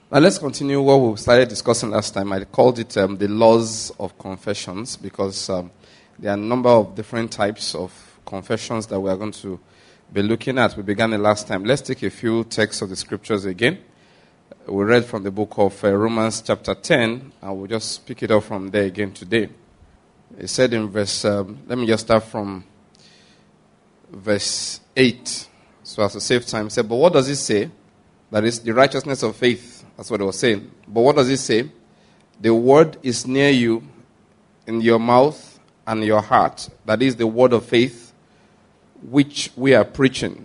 Now let's continue what we started discussing last time. I called it the laws of confessions because there are a number of different types of confessions that we are going to be looking at. We began it last time. Let's take a few texts of the scriptures again. We read from the book of Romans chapter 10, and we'll just pick it up from there again today. It said in verse, let me just start from verse 8. So as to save time, it said, but what does it say? That is the righteousness of faith. That's what it was saying. But what does it say? The word is near you, in your mouth and your heart. That is the word of faith which we are preaching.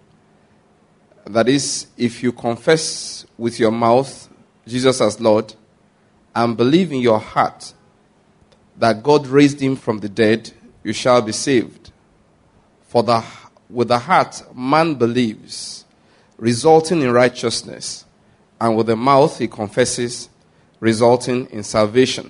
That is, if you confess with your mouth Jesus as Lord and believe in your heart that God raised him from the dead, you shall be saved. For with the heart man believes, resulting in righteousness, and with the mouth he confesses, resulting in salvation.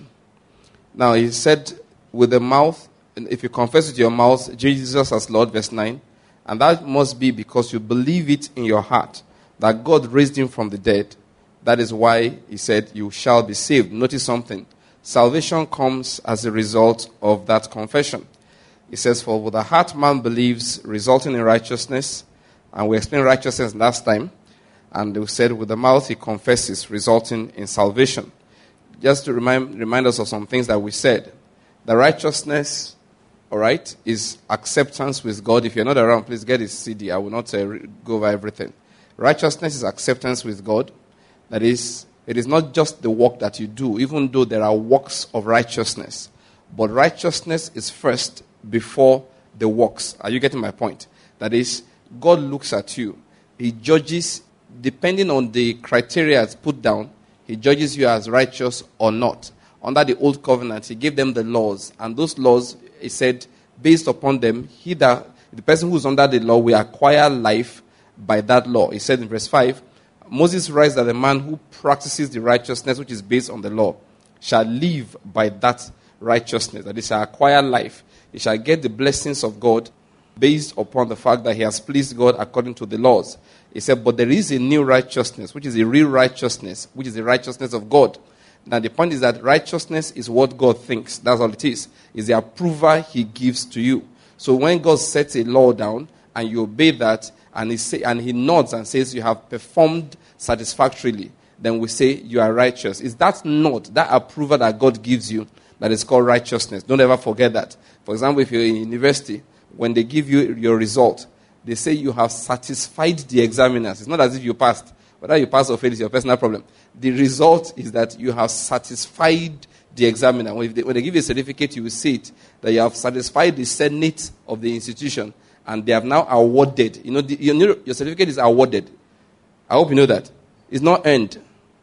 Now he said, with the mouth, if you confess with your mouth Jesus as Lord, verse 9, and that must be because you believe it in your heart that God raised him from the dead. That is why he said you shall be saved. Notice something. Salvation comes as a result of that confession. He says, for with the heart man believes, resulting in righteousness. And we explained righteousness last time. And we said with the mouth he confesses, resulting in salvation. Just to remind us of some things that we said. The righteousness, all right, is acceptance with God. If you're not around, please get his CD. I will not go over everything. Righteousness is acceptance with God. That is, it is not just the work that you do, even though there are works of righteousness. But righteousness is first before the works. Are you getting my point? That is, God looks at you. He judges, depending on the criteria it's put down, he judges you as righteous or not. Under the old covenant, he gave them the laws. And those laws, he said, based upon them, the person who's under the law will acquire life by that law. He said in verse 5, Moses writes that the man who practices the righteousness which is based on the law shall live by that righteousness. That he shall acquire life. He shall get the blessings of God based upon the fact that he has pleased God according to the laws. He said, but there is a new righteousness, which is a real righteousness, which is the righteousness of God. Now the point is that righteousness is what God thinks. That's all it is. It's the approval he gives to you. So when God sets a law down and you obey that, and he nods and says you have performed satisfactorily, then we say you are righteous. It's that nod, that approval that God gives you, that is called righteousness. Don't ever forget that. For example, if you're in university, when they give you your result, they say you have satisfied the examiners. It's not as if you passed. Whether you pass or fail is your personal problem. The result is that you have satisfied the examiner. When they give you a certificate, you will see it, that you have satisfied the Senate of the institution, and they have now awarded. Your certificate is awarded. I hope you know that. It's not earned.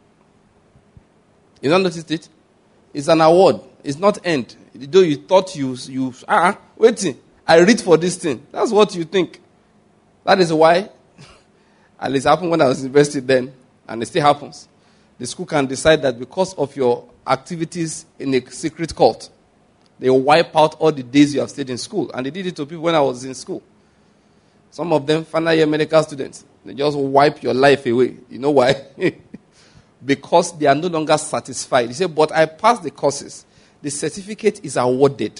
You don't notice it? It's an award. It's not earned. Though you thought waiting. I read for this thing. That's what you think. That is why, at least it happened when I was in university then, and it still happens. The school can decide that because of your activities in a secret cult, they will wipe out all the days you have stayed in school. And they did it to people when I was in school. Some of them, final year medical students, they just wipe your life away. You know why? Because they are no longer satisfied. They say, but I passed the courses. The certificate is awarded.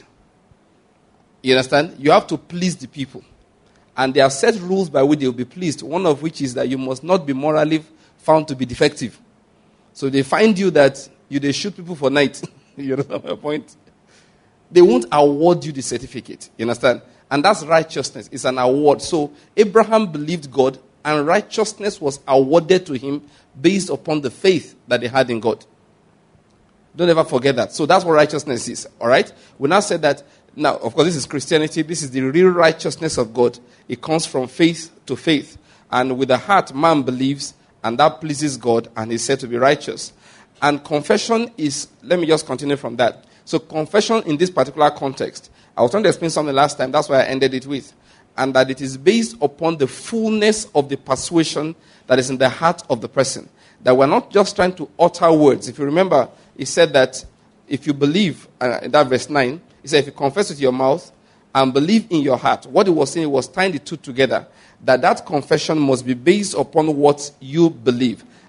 You understand? You have to please the people. And there are set rules by which they will be pleased. One of which is that you must not be morally found to be defective. So they find you that they shoot people for night. You understand my point? They won't award you the certificate. You understand? And that's righteousness. It's an award. So Abraham believed God, and righteousness was awarded to him based upon the faith that he had in God. Don't ever forget that. So that's what righteousness is. All right? We now said that. Now, of course, this is Christianity. This is the real righteousness of God. It comes from faith to faith. And with the heart, man believes, and that pleases God, and is said to be righteous. And confession is, let me just continue from that. So confession in this particular context, I was trying to explain something last time. That's why I ended it with. And that it is based upon the fullness of the persuasion that is in the heart of the person. That we're not just trying to utter words. If you remember, he said that if you believe, in that verse 9, he said, if you confess with your mouth and believe in your heart, what he was saying was tying the two together, that confession must be based upon what you believe.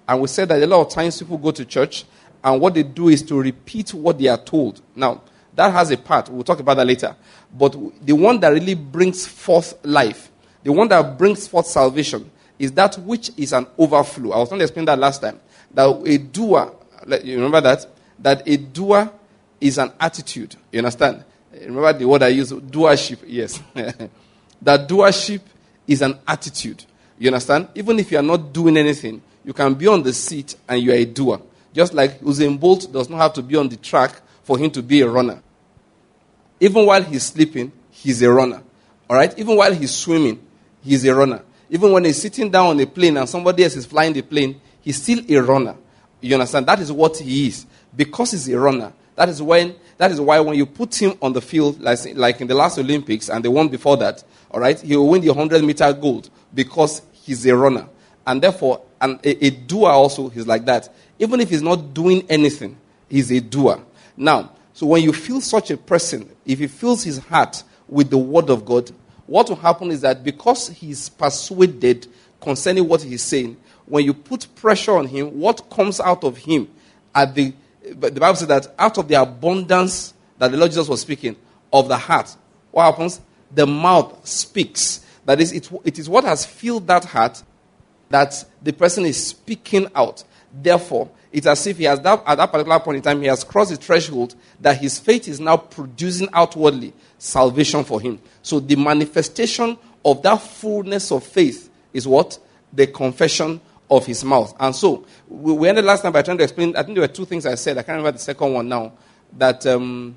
And we said that a lot of times people go to church, and what they do is to repeat what they are told. Now, that has a part. We'll talk about that later. But the one that really brings forth life, the one that brings forth salvation, is that which is an overflow. I was trying to explain that last time. That a doer, you remember that? That a doer is an attitude. You understand? Remember the word I use, doership. Yes. That doership is an attitude. You understand? Even if you are not doing anything, you can be on the seat and you are a doer. Just like Usain Bolt does not have to be on the track for him to be a runner. Even while he's sleeping, he's a runner. All right? Even while he's swimming, he's a runner. Even when he's sitting down on a plane and somebody else is flying the plane, he's still a runner. You understand? That is what he is. Because he's a runner. That is why when you put him on the field, like in the last Olympics and the one before that, all right, he will win the 100-meter gold because he's a runner. And therefore, a doer also is like that. Even if he's not doing anything, he's a doer. Now, so when you feel such a person, if he fills his heart with the word of God, what will happen is that because he's persuaded concerning what he's saying, when you put pressure on him, what comes out of him the Bible says that out of the abundance that the Lord Jesus was speaking of the heart, what happens? The mouth speaks. That is, it is what has filled that heart that the person is speaking out. Therefore, it's as if he has at that particular point in time, he has crossed the threshold that his faith is now producing outwardly salvation for him. So the manifestation of that fullness of faith is what? The confession of his mouth. And so, we ended last time by trying to explain, I think there were two things I said, I can't remember the second one now, that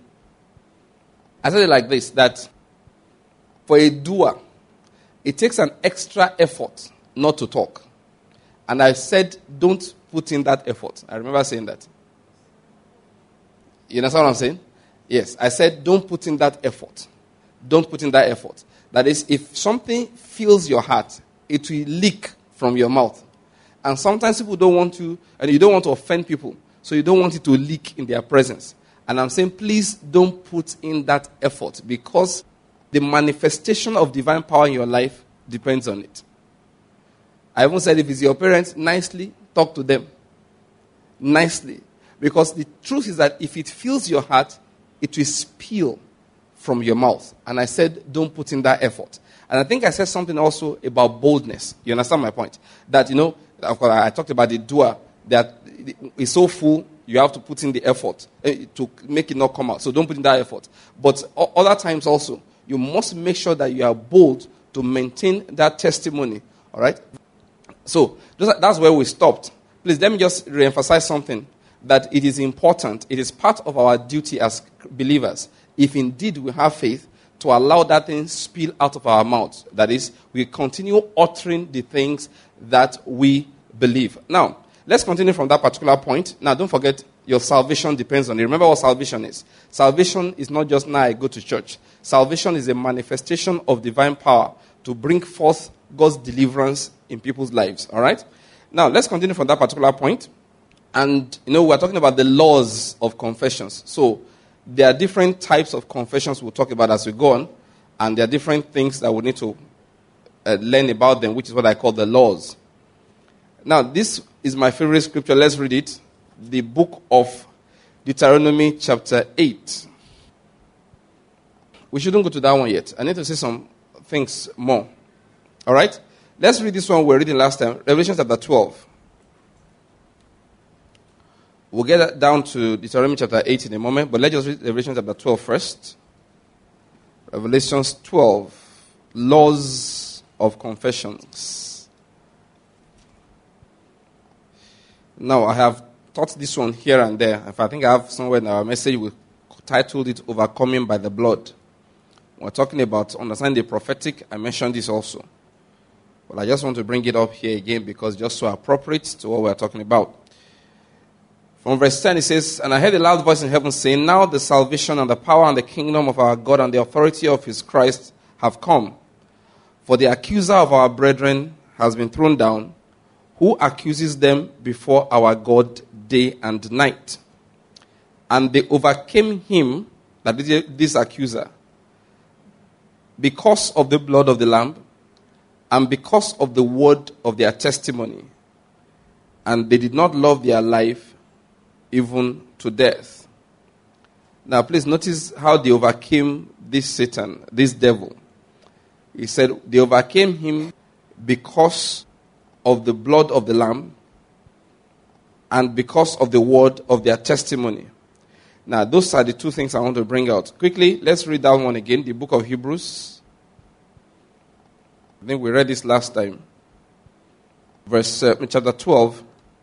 I said it like this, that for a doer, it takes an extra effort not to talk. And I said, don't put in that effort. I remember saying that. You understand what I'm saying? Yes, I said, don't put in that effort. Don't put in that effort. That is, if something fills your heart, it will leak from your mouth. And sometimes people don't want to, and you don't want to offend people, so you don't want it to leak in their presence. And I'm saying, please don't put in that effort, because the manifestation of divine power in your life depends on it. I even said, if it's your parents, nicely talk to them. Nicely. Because the truth is that if it fills your heart, it will spill from your mouth. And I said, don't put in that effort. And I think I said something also about boldness. You understand my point? That, of course, I talked about the doer, that it's so full, you have to put in the effort to make it not come out. So don't put in that effort. But other times also, you must make sure that you are bold to maintain that testimony. All right? So that's where we stopped. Please, let me just reemphasize something, that it is important. It is part of our duty as believers, if indeed we have faith, to allow that thing spill out of our mouths. That is, we continue uttering the things that we believe. Now, let's continue from that particular point. Now, don't forget, your salvation depends on it. Remember what salvation is. Salvation is not just now I go to church. Salvation is a manifestation of divine power to bring forth God's deliverance in people's lives. All right? Now, let's continue from that particular point. And, we're talking about the laws of confessions. So, there are different types of confessions we'll talk about as we go on. And there are different things that we need to learn about them, which is what I call the laws. Now, this is my favorite scripture. Let's read it. The book of Deuteronomy chapter 8. We shouldn't go to that one yet. I need to say some things more. All right? Let's read this one we were reading last time. Revelation chapter 12. We'll get down to Deuteronomy chapter 8 in a moment, but let's just read Revelation chapter 12 first. Revelation 12. Laws of confessions. Now, I have taught this one here and there. If I think I have somewhere in our message, we titled it Overcoming by the Blood. We're talking about understanding the prophetic. I mentioned this also. But I just want to bring it up here again because it's just so appropriate to what we're talking about. From verse 10 it says, "And I heard a loud voice in heaven saying, Now the salvation and the power and the kingdom of our God and the authority of his Christ have come. For the accuser of our brethren has been thrown down, who accuses them before our God day and night. And they overcame him," that is this accuser, "because of the blood of the Lamb and because of the word of their testimony. and they did not love their life even to death. Now, please notice how they overcame this Satan, this devil. He said they overcame him because of the blood of the Lamb and because of the word of their testimony. Now, those are the two things I want to bring out. Quickly, let's read that one again, the book of Hebrews. I think we read this last time. Chapter 12.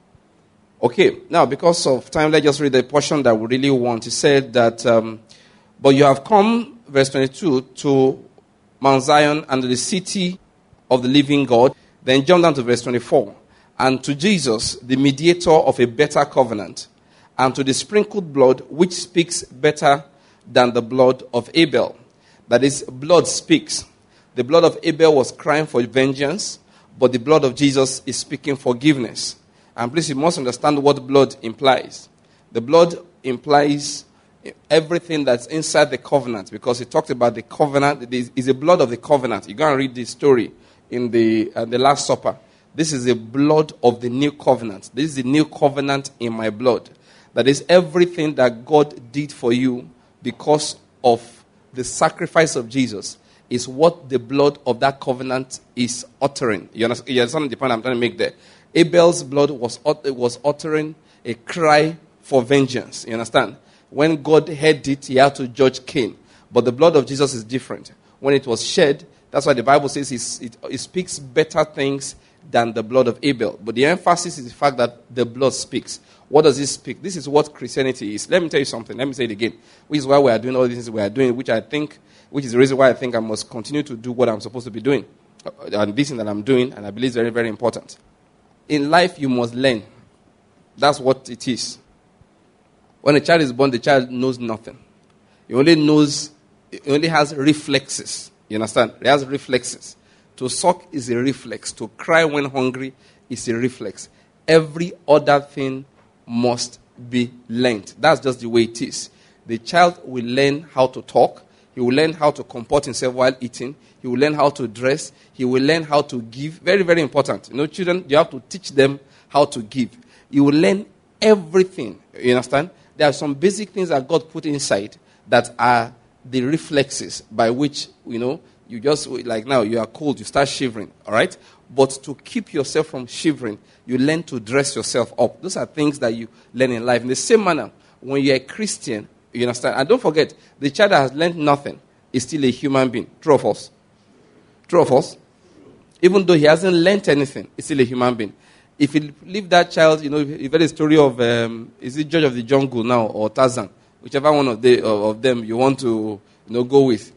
Okay, now because of time, let's just read the portion that we really want. He said that, but you have come, verse 22, to Mount Zion and to the city of the living God. Then jump down to verse 24. And to Jesus, the mediator of a better covenant, and to the sprinkled blood, which speaks better than the blood of Abel. That is, blood speaks. The blood of Abel was crying for vengeance, but the blood of Jesus is speaking forgiveness. And please, you must understand what blood implies. The blood implies everything that's inside the covenant, because he talked about the covenant. It is the blood of the covenant. You go and read the story in the Last Supper. This is the blood of the new covenant. This is the new covenant in my blood. That is everything that God did for you because of the sacrifice of Jesus is what the blood of that covenant is uttering. You understand the point I'm trying to make there? Abel's blood was uttering a cry for vengeance. You understand? When God heard it, he had to judge Cain. But the blood of Jesus is different. When it was shed, that's why the Bible says it speaks better things than the blood of Abel. But the emphasis is the fact that the blood speaks. What does it speak? This is what Christianity is. Let me tell you something. Let me say it again. Which is why we are doing all these things we are doing, which is the reason why I think I must continue to do what I'm supposed to be doing. And this thing that I'm doing, and I believe is very, very important. In life, you must learn. That's what it is. When a child is born, the child knows nothing. He only has reflexes. You understand? He has reflexes. To suck is a reflex. To cry when hungry is a reflex. Every other thing must be learned. That's just the way it is. The child will learn how to talk. He will learn how to comport himself while eating. He will learn how to dress. He will learn how to give. Very, very important. Children, you have to teach them how to give. You will learn everything. You understand? There are some basic things that God put inside that are the reflexes by which, you just, like now, you are cold, you start shivering, all right? But to keep yourself from shivering, you learn to dress yourself up. Those are things that you learn in life. In the same manner, when you're a Christian, you understand? And don't forget, the child that has learned nothing is still a human being. True or false? True or false? Even though he hasn't learned anything, he's still a human being. If you leave that child, you've heard the story of, is it Judge of the Jungle now or Tarzan? Whichever one of them you want to go with.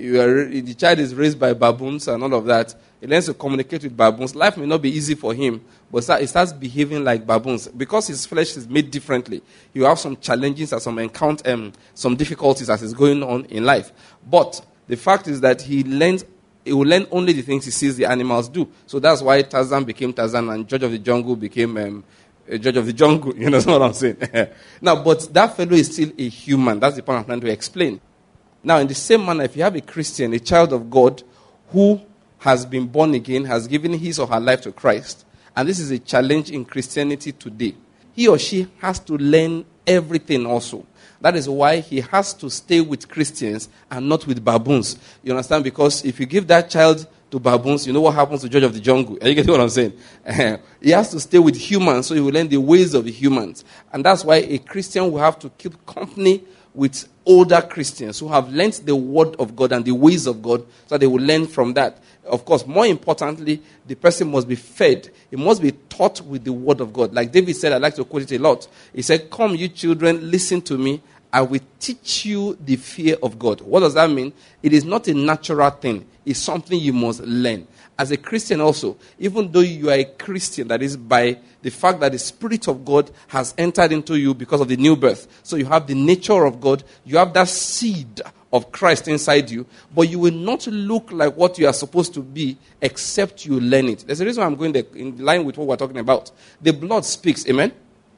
The child is raised by baboons and all of that. He learns to communicate with baboons. Life may not be easy for him, but he starts behaving like baboons. Because his flesh is made differently, he will have some challenges and some difficulties as is going on in life. But the fact is that he will learn only the things he sees the animals do. So that's why Tarzan became Tarzan and Judge of the Jungle became Judge of the Jungle. You know what I'm saying? Now, but that fellow is still a human. That's the point I'm trying to explain. Now, in the same manner, if you have a Christian, a child of God, who has been born again, has given his or her life to Christ, and this is a challenge in Christianity today, he or she has to learn everything also. That is why he has to stay with Christians and not with baboons. You understand? Because if you give that child to baboons, you know what happens to Judge of the Jungle. Are you getting what I'm saying? He has to stay with humans, so he will learn the ways of the humans. And that's why a Christian will have to keep company with older Christians who have learned the word of God and the ways of God, so they will learn from that. Of course, more importantly, the person must be fed. He must be taught with the word of God. Like David said, I like to quote it a lot. He said, "Come, you children, listen to me. I will teach you the fear of God." What does that mean? It is not a natural thing. It's something you must learn. As a Christian also, even though you are a Christian, that is by the fact that the Spirit of God has entered into you because of the new birth. So you have the nature of God. You have that seed of Christ inside you. But you will not look like what you are supposed to be except you learn it. There's a reason why I'm going there in line with what we're talking about. The blood speaks. Amen?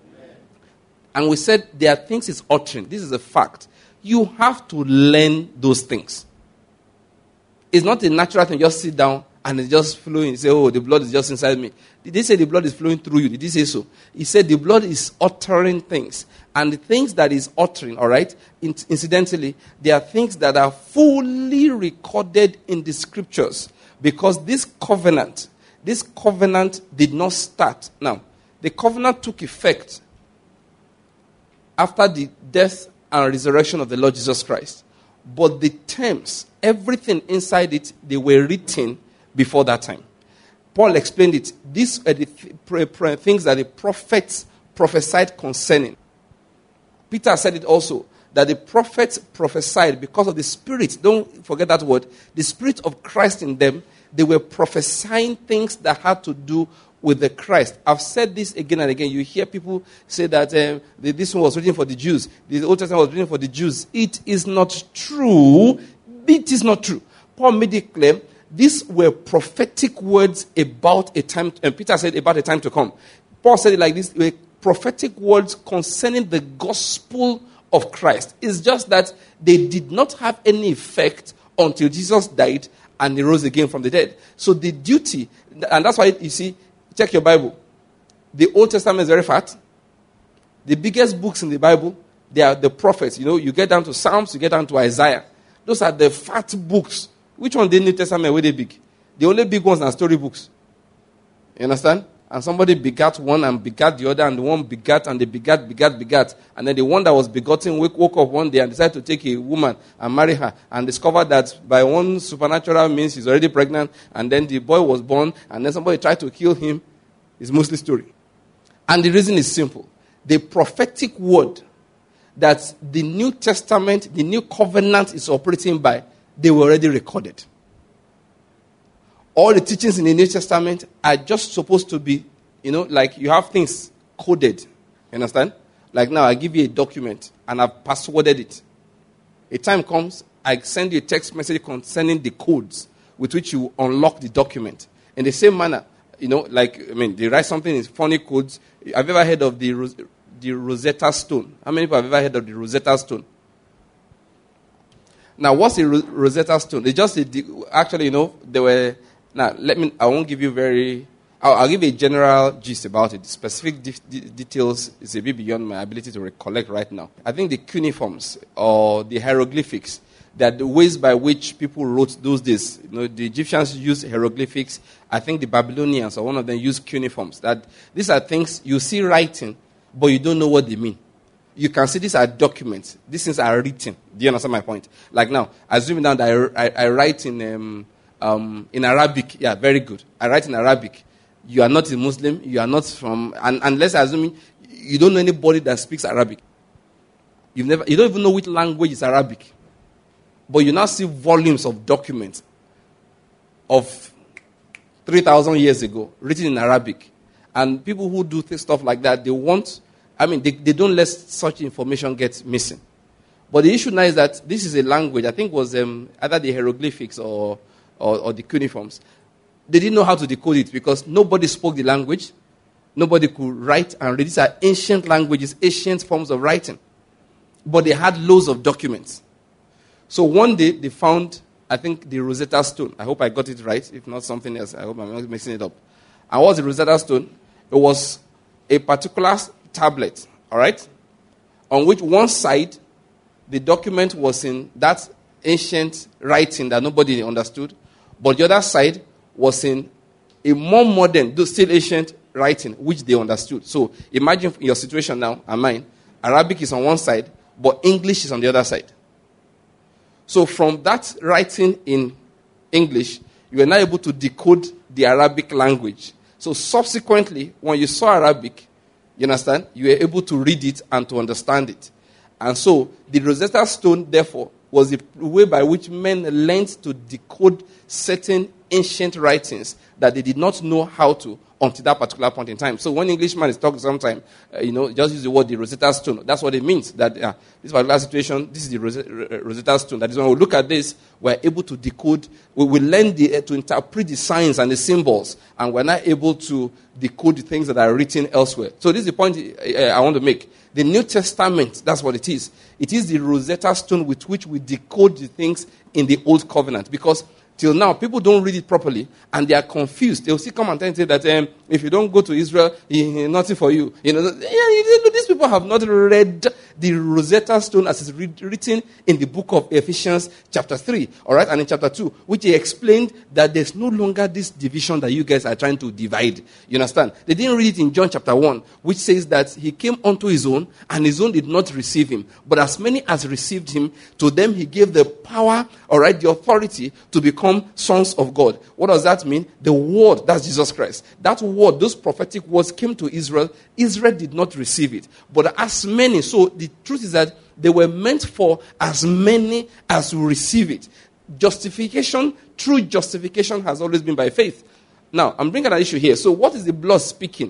And we said there are things it's uttering. This is a fact. You have to learn those things. It's not a natural thing. Just sit down and it's just flowing. He said, oh, the blood is just inside me. Did he say the blood is flowing through you? Did he say so? He said the blood is uttering things. And the things that is uttering, all right, incidentally, they are things that are fully recorded in the scriptures. Because this covenant did not start. Now, the covenant took effect after the death and resurrection of the Lord Jesus Christ. But the terms, everything inside it, they were written before that time. Paul explained it. These are the things that the prophets prophesied concerning. Peter said it also, that the prophets prophesied because of the Spirit. Don't forget that word. The Spirit of Christ in them, they were prophesying things that had to do with the Christ. I've said this again and again. You hear people say that this one was written for the Jews. The Old Testament was written for the Jews. It is not true. It is not true. Paul made it clear. These were prophetic words about a time, and Peter said about a time to come. Paul said it like this, were prophetic words concerning the gospel of Christ. It's just that they did not have any effect until Jesus died and he rose again from the dead. So the duty, and that's why you see, check your Bible. The Old Testament is very fat. The biggest books in the Bible, they are the prophets. You get down to Psalms, you get down to Isaiah. Those are the fat books. Which one the New Testament were they big? The only big ones are story books. You understand? And somebody begat one and begat the other, and the one begat, and they begat. And then the one that was begotten woke up one day and decided to take a woman and marry her, and discovered that by one supernatural means she's already pregnant, and then the boy was born, and then somebody tried to kill him. It's mostly story. And the reason is simple. The prophetic word that the New Testament, the New Covenant is operating by, they were already recorded. All the teachings in the New Testament are just supposed to be, like you have things coded. You understand? Like now, I give you a document and I've passworded it. A time comes, I send you a text message concerning the codes with which you unlock the document. In the same manner, they write something in funny codes. Have you ever heard of the Rosetta Stone? How many people have ever heard of the Rosetta Stone? Now, what's a Rosetta Stone? It's just, there were... Now, I won't give you I'll give you a general gist about it. The specific details is a bit beyond my ability to recollect right now. I think the cuneiforms or the hieroglyphics, they are the ways by which people wrote those days. The Egyptians used hieroglyphics. I think the Babylonians or one of them used cuneiforms. That these are things you see writing, but you don't know what they mean. You can see these are documents. These things are written. Do you understand my point? Like now, assuming now that I write in Arabic. Yeah, very good. I write in Arabic. You are not a Muslim. You are not from... unless assuming you don't know anybody that speaks Arabic. You don't even know which language is Arabic. But you now see volumes of documents of 3,000 years ago written in Arabic. And people who do stuff like that, they don't let such information get missing. But the issue now is that this is a language, I think was either the hieroglyphics or the cuneiforms. They didn't know how to decode it because nobody spoke the language. Nobody could write and read. These are ancient languages, ancient forms of writing. But they had loads of documents. So one day they found, I think, the Rosetta Stone. I hope I got it right. If not something else, I hope I'm not mixing it up. And what was the Rosetta Stone? It was a particular tablet, all right, on which one side the document was in that ancient writing that nobody understood, but the other side was in a more modern, though still ancient writing, which they understood. So imagine your situation now and mine. Arabic is on one side, but English is on the other side. So from that writing in English, you were now able to decode the Arabic language. So subsequently, when you saw Arabic, you understand, you were able to read it and to understand it. And so the Rosetta Stone, therefore, was the way by which men learned to decode certain ancient writings that they did not know how to until that particular point in time. So when Englishman is talking sometime, just use the word the Rosetta Stone. That's what it means. That this particular situation, this is the Rosetta Stone. That is when we look at this, we're able to decode, we learn to interpret the signs and the symbols, and we're not able to decode the things that are written elsewhere. So this is the point I want to make. The New Testament, that's what it is. It is the Rosetta Stone with which we decode the things in the Old Covenant. Because Till now, people don't read it properly, and they are confused. They'll still come and tell you that if you don't go to Israel, nothing for you. These people have not read the Rosetta Stone as it's written in the book of Ephesians chapter 3, all right, and in chapter 2, which he explained that there's no longer this division that you guys are trying to divide. You understand? They didn't read it in John chapter 1, which says that he came unto his own, and his own did not receive him. But as many as received him, to them he gave the power, all right, the authority to become sons of God. What does that mean? The word, that's Jesus Christ. That word, those prophetic words came to Israel. Israel did not receive it. But as many, so the truth is that they were meant for as many as will receive it. Justification, true justification has always been by faith. Now, I'm bringing an issue here. So what is the blood speaking?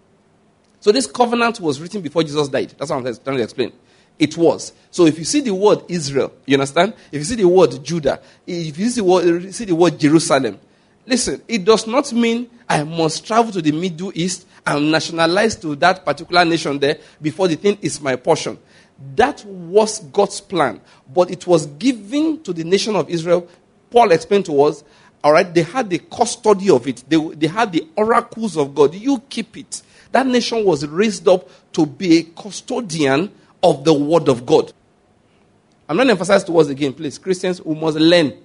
So this covenant was written before Jesus died. That's what I'm trying to explain. It was. So if you see the word Israel, you understand? If you see the word Judah, if you see the word Jerusalem, listen, it does not mean I must travel to the Middle East and nationalize to that particular nation there before the thing is my portion. That was God's plan. But it was given to the nation of Israel. Paul explained to us, all right, they had the custody of it. They had the oracles of God. You keep it. That nation was raised up to be a custodian of the word of God. I'm not emphasizing to us again, please. Christians, we must learn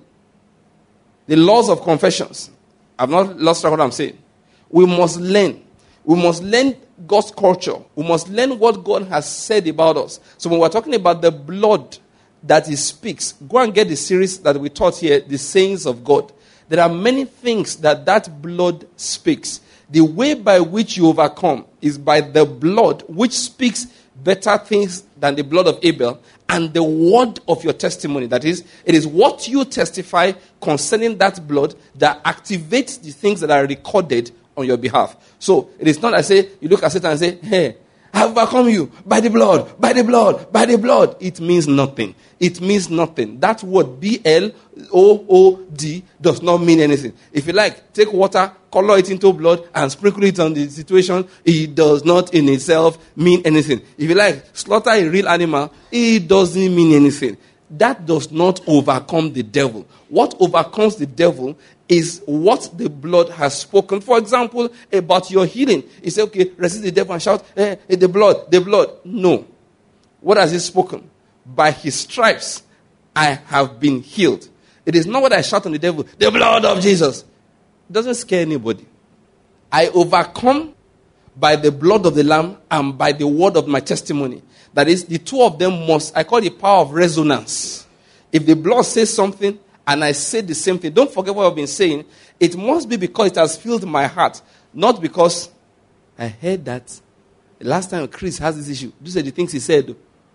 the laws of confessions. I've not lost track of what I'm saying. We must learn. We must learn God's culture. We must learn what God has said about us. So when we're talking about the blood that he speaks, go and get the series that we taught here, The Sayings of God. There are many things that blood speaks. The way by which you overcome is by the blood, which speaks better things than the blood of Abel, and the word of your testimony. That is, it is what you testify concerning that blood that activates the things that are recorded on your behalf. So, it is not I say, you look at Satan and say, hey, I have overcome you by the blood, by the blood, by the blood. It means nothing. It means nothing. That word, B-L-O-O-D, does not mean anything. If you like, take water, color it into blood, and sprinkle it on the situation, it does not in itself mean anything. If you like, slaughter a real animal, it doesn't mean anything. That does not overcome the devil. What overcomes the devil is what the blood has spoken. For example, about your healing. He said, okay, resist the devil and shout, the blood, the blood. No. What has he spoken? By his stripes, I have been healed. It is not what I shout on the devil, the blood of Jesus. It doesn't scare anybody. I overcome by the blood of the Lamb and by the word of my testimony. That is, the two of them must, I call it power of resonance. If the blood says something, and I say the same thing, don't forget what I've been saying. It must be because it has filled my heart, not because I heard that the last time Chris has this issue. These are the things he said.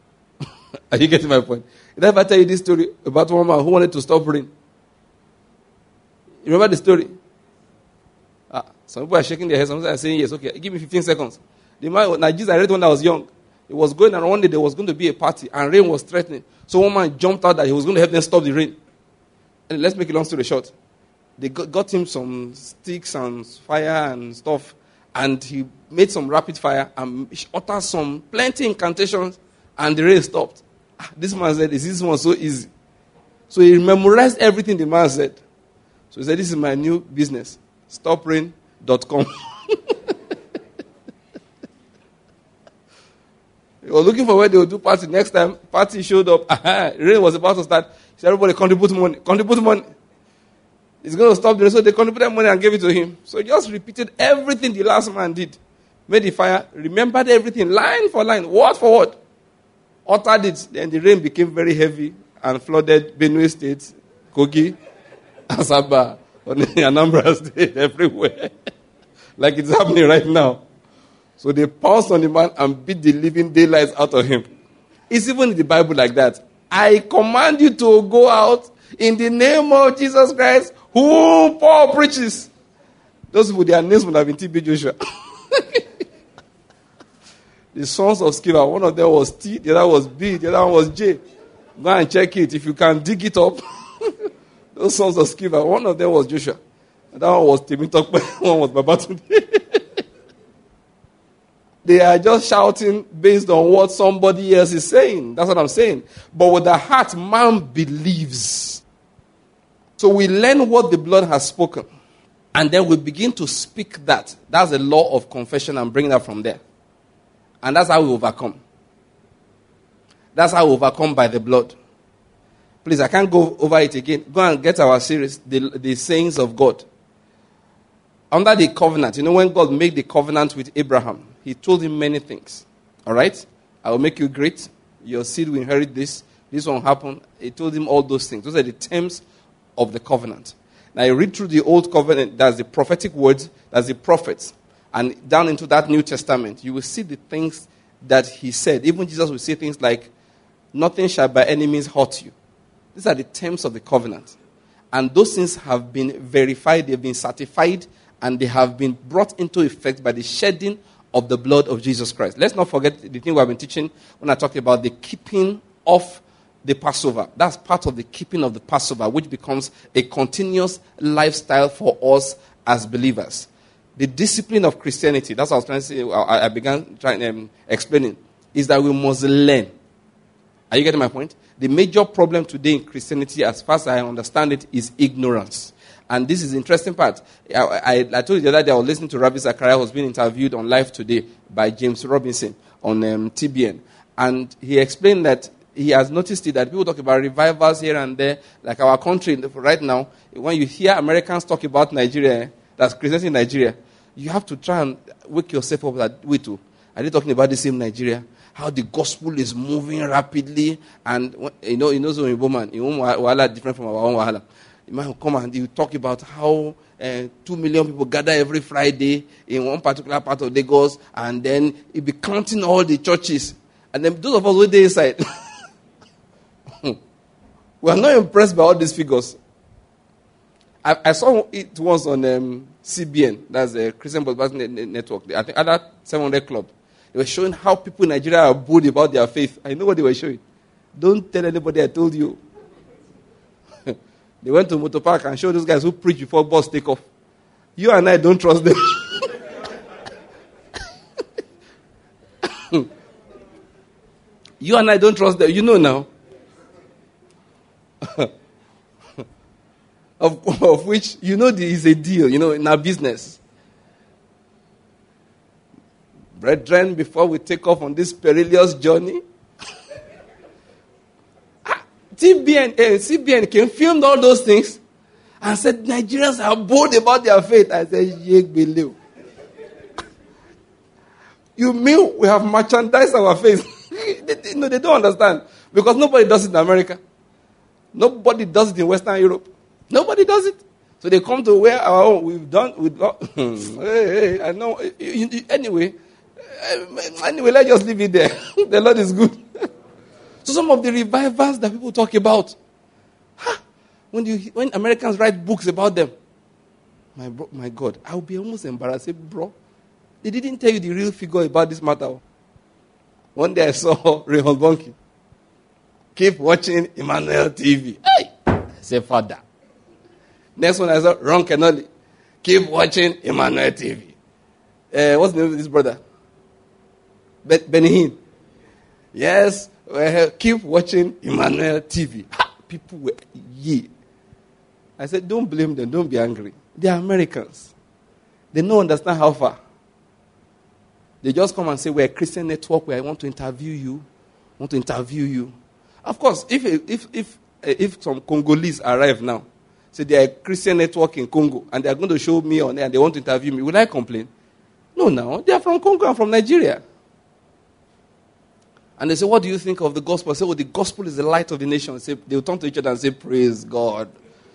Are you getting my point? Did I ever tell you this story about one man who wanted to stop rain? You remember the story? Some people are shaking their heads. Some people are saying yes. Okay, give me 15 seconds. The man, Nigeria, I read when I was young. He was going around one day. There was going to be a party, and rain was threatening. So one man jumped out that he was going to help them stop the rain. And let's make a long story short. They got him some sticks and fire and stuff, and he made some rapid fire and uttered some plenty incantations, and the rain stopped. This man said, "Is this one so easy?" So he memorized everything the man said. So he said, "This is my new business, stoprain.com." He was looking for where they would do party. Next time, party showed up. Rain was about to start. So everybody contribute money. Contribute money. It's going to stop the rain. So they contributed money and gave it to him. So he just repeated everything the last man did. Made the fire. Remembered everything. Line for line. Word for word. Uttered it. Then the rain became very heavy and flooded Benue State, Kogi, Asaba, Anambra State, everywhere. Like it's happening right now. So they pounced on the man and beat the living daylights out of him. It's even in the Bible like that. I command you to go out in the name of Jesus Christ, whom Paul preaches. Those people, their names would have been TB Joshua. The sons of Sceva, one of them was T, the other was B, the other one was J. Go and check it. If you can dig it up. Those sons of Sceva, one of them was Joshua. And that one was Temitok, one was Babatunde. They are just shouting based on what somebody else is saying. That's what I'm saying. But with the heart, man believes. So we learn what the blood has spoken. And then we begin to speak that. That's the law of confession and bring that from there. And that's how we overcome. That's how we overcome by the blood. Please, I can't go over it again. Go and get our series, the sayings of God. Under the covenant, when God made the covenant with Abraham, he told him many things. All right? I will make you great. Your seed will inherit this. This won't happen. He told him all those things. Those are the terms of the covenant. Now, you read through the Old Covenant, that's the prophetic words, that's the prophets. And down into that New Testament, you will see the things that he said. Even Jesus will say things like, nothing shall by any means hurt you. These are the terms of the covenant. And those things have been verified, they've been certified, and they have been brought into effect by the shedding of the blood of Jesus Christ. Let's not forget the thing we have been teaching when I talked about the keeping of the Passover. That's part of the keeping of the Passover, which becomes a continuous lifestyle for us as believers. The discipline of Christianity, that's what I was trying to say, I began explaining, is that we must learn. Are you getting my point? The major problem today in Christianity, as far as I understand it, is ignorance. And this is the interesting part. I told you the other day I was listening to Rabbi Zachariah, who was being interviewed on Live Today by James Robinson on TBN. And he explained that he has noticed it, that people talk about revivals here and there. Like our country right now, when you hear Americans talk about Nigeria, that's Christianity in Nigeria, you have to try and wake yourself up that way too. Are they talking about the same Nigeria? How the gospel is moving rapidly, and so in woman, wahala different from our own wahala. You might come and you talk about how 2 million people gather every Friday in one particular part of Lagos, and then you be counting all the churches, and then those of us who are there inside, we are not impressed by all these figures. I saw it once on CBN, that's the Christian Broadcasting Network. I think other 700 Club. They were showing how people in Nigeria are bold about their faith. I know what they were showing. Don't tell anybody I told you. They went to Motor Park and showed those guys who preach before bus take off. You and I don't trust them. You and I don't trust them. You know now. of which, there is a deal, in our business. Brethren, before we take off on this perilous journey, CBN came, filmed all those things, and said, Nigerians are bold about their faith. I said, Yegbelew. You mean we have merchandised our faith? They don't understand. Because nobody does it in America. Nobody does it in Western Europe. Nobody does it. So they come to where our own, we've done. Hey, I know. Anyway, let's just leave it there. The Lord is good. So some of the revivals that people talk about, when Americans write books about them, my God, I'll be almost embarrassed. Say, bro, they didn't tell you the real figure about this matter. One day I saw Reinhold Bonnke. Keep watching Emmanuel TV. Hey! I say, Father. Next one I saw Ron Kenoly. Keep watching Emmanuel TV. What's the name of this brother? Benny Hinn. Yes, keep watching Emmanuel TV. People were I said, don't blame them, don't be angry. They are Americans. They don't understand how far. They just come and say, we're a Christian network where I want to interview you. Of course, if some Congolese arrive now, say they are a Christian network in Congo, and they are going to show me on there and they want to interview me, will I complain? No, they are from Congo and from Nigeria. And they say, what do you think of the gospel? I say, the gospel is the light of the nation. Say, they will turn to each other and say, praise God.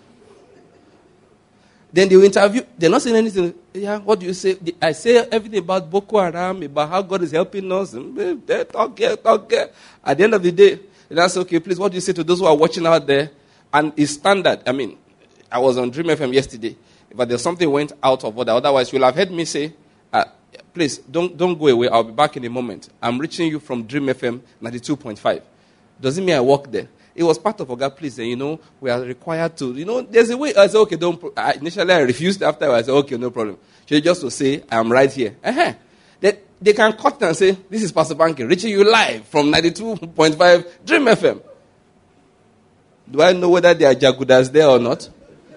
Then they will interview. They're not saying anything. Yeah, what do you say? I say everything about Boko Haram, about how God is helping us. They talk here. At the end of the day, they say, okay, please, what do you say to those who are watching out there? And it's standard. I was on Dream FM yesterday, but there's something went out of order. Otherwise, you'll have heard me say, please, don't go away. I'll be back in a moment. I'm reaching you from Dream FM 92.5. Doesn't mean I work there. It was part of Oga, please, we are required to, there's a way. I said, okay, initially I refused. After I said, okay, no problem. She just to say, I'm right here. They can cut and say, this is Pastor Banky, reaching you live from 92.5 Dream FM. Do I know whether there are Jagudas there or not?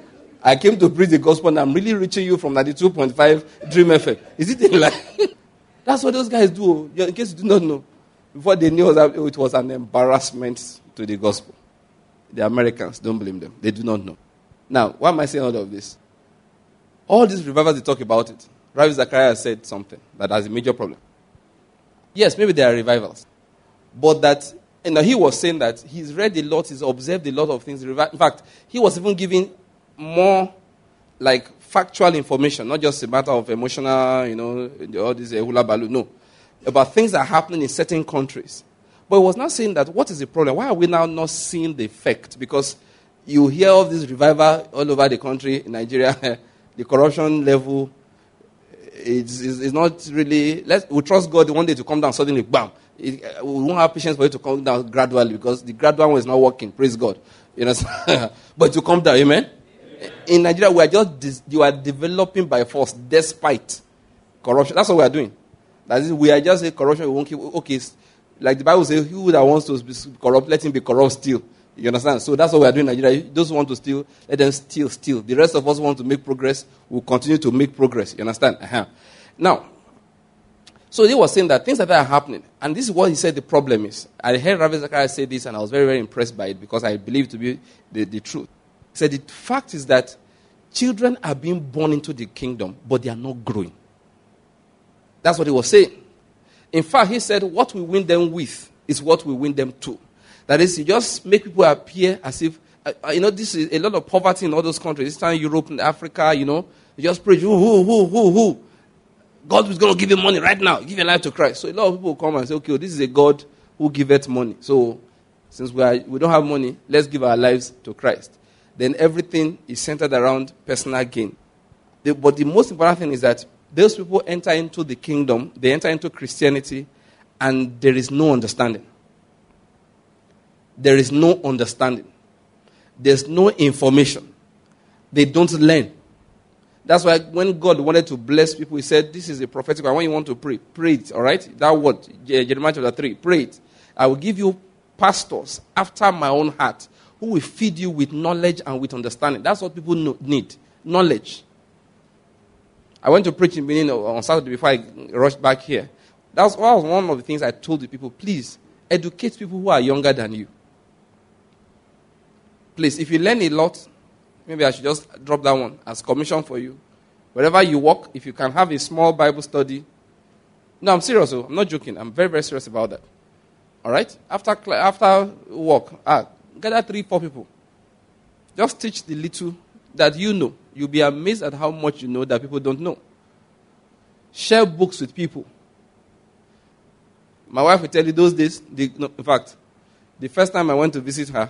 I came to preach the gospel and I'm really reaching you from 92.5 Dream FM. Is it like that's what those guys do? In case you do not know. Before they knew it was an embarrassment to the gospel. The Americans, don't blame them. They do not know. Now, why am I saying all of this? All these revivals, they talk about it. Ravi Zachariah said something that has a major problem. Yes, maybe there are revivals. But that, he was saying that he's read a lot, he's observed a lot of things. In fact, he was even giving more like factual information, not just a matter of emotional, all this hula baloo. No. About things that are happening in certain countries. But he was not saying that, what is the problem? Why are we now not seeing the effect? Because you hear of this revival all over the country, in Nigeria, the corruption level is not really, we trust God one day to come down suddenly, bam. We won't have patience for it to come down gradually because the gradual one is not working, praise God. But to come down, amen? In Nigeria, you are developing by force despite corruption. That's what we are doing. That is, we are just saying corruption, we won't keep, okay, like the Bible says, who that wants to be corrupt, let him be corrupt still. You understand? So that's what we are doing in Nigeria. Those who want to steal, let them steal. The rest of us want to make progress, we'll continue to make progress. You understand? Now, so he was saying that things like that are happening. And this is what he said the problem is. I heard Ravi Zachariah say this, and I was very, very impressed by it because I believe it to be the truth. He said the fact is that children are being born into the kingdom, but they are not growing. That's what he was saying. In fact, he said what we win them with is what we win them to. That is, you just make people appear as if, this is a lot of poverty in all those countries, Eastern Europe and Africa, you just preach, who. God is going to give you money right now. Give your life to Christ. So a lot of people come and say, okay, this is a God who giveth money. So since we don't have money, let's give our lives to Christ. Then everything is centered around personal gain. But the most important thing is that those people enter into the kingdom, they enter into Christianity, and there is no understanding. There is no understanding. There's no information. They don't learn. That's why when God wanted to bless people, he said, this is a prophetic one. When you want to pray, pray it, all right? That word, Jeremiah chapter 3, pray it. I will give you pastors after my own heart who will feed you with knowledge and with understanding. That's what people need, knowledge. I went to preach in Benin on Saturday before I rushed back here. That was one of the things I told the people. Please, educate people who are younger than you. Please, if you learn a lot, maybe I should just drop that one as commission for you. Wherever you walk, if you can have a small Bible study. No, I'm serious. I'm not joking. I'm very, very serious about that. All right? After work, gather 3-4 people. Just teach the little that you know. You'll be amazed at how much you know that people don't know. Share books with people. My wife will tell you those days, in fact, the first time I went to visit her,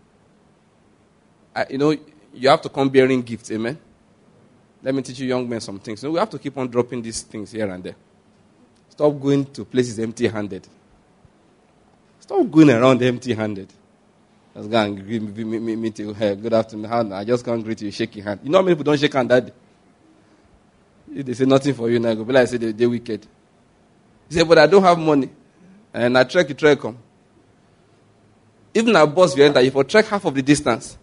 you have to come bearing gifts, amen? Let me teach you young men some things. We have to keep on dropping these things here and there. Stop going to places empty-handed. Stop going around empty-handed. Just go and meet you. Hey, good afternoon. I just can't greet you, shake your hand. You know how many people don't shake hand that day? If they say nothing for you, now go. But I say they're wicked. He said, but I don't have money. And I trek come. Even our boss will enter, if I trek half of the distance,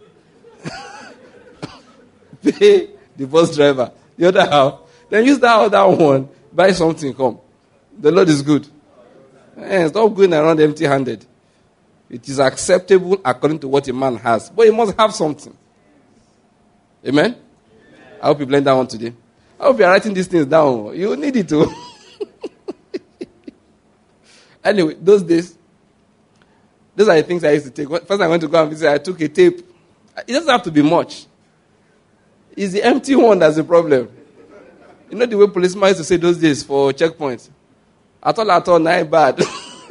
pay the bus driver the other half, then use that other one, buy something, come. The Lord is good. And stop going around empty-handed. It is acceptable according to what a man has. But he must have something. Amen? I hope you blend that one today. I hope you are writing these things down. You need it to. Anyway, those days, those are the things I used to take. First I went to go and visit, I took a tape. It doesn't have to be much. It's the empty one that's the problem. You know the way policemen used to say those days for checkpoints? At all, not bad.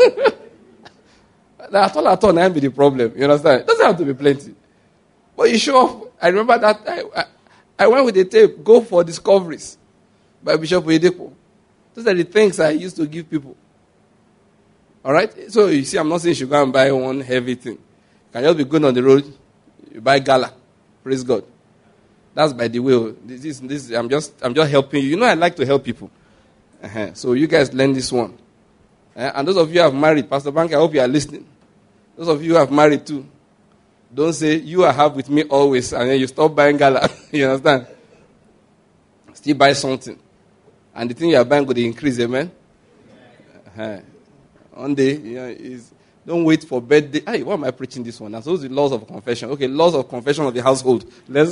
At all, not be the problem. You understand? It doesn't have to be plenty. But you show up. I remember that I went with a tape, Go for Discoveries, by Bishop Oyedepo. Those are the things I used to give people. All right? So you see, I'm not saying you should go and buy one heavy thing. You can just be going on the road, you buy gala. Praise God. That's by the way. This I'm just helping you. You know I like to help people. So you guys learn this one. And those of you who have married, Pastor Bank, I hope you are listening. Those of you who have married too. Don't say, you are have with me always, and then you stop buying gala. You understand? Still buy something. And the thing you are buying could increase, amen? One day, don't wait for birthday. Hey, why am I preaching this one? Those are the laws of confession. Okay, laws of confession of the household. You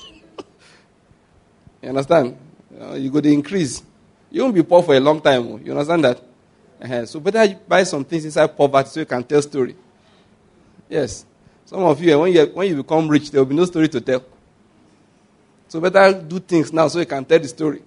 understand? You go to increase. You won't be poor for a long time. You understand that? So better you buy some things inside poverty so you can tell story. Yes. Some of you, when you become rich, there will be no story to tell. So better do things now so you can tell the story.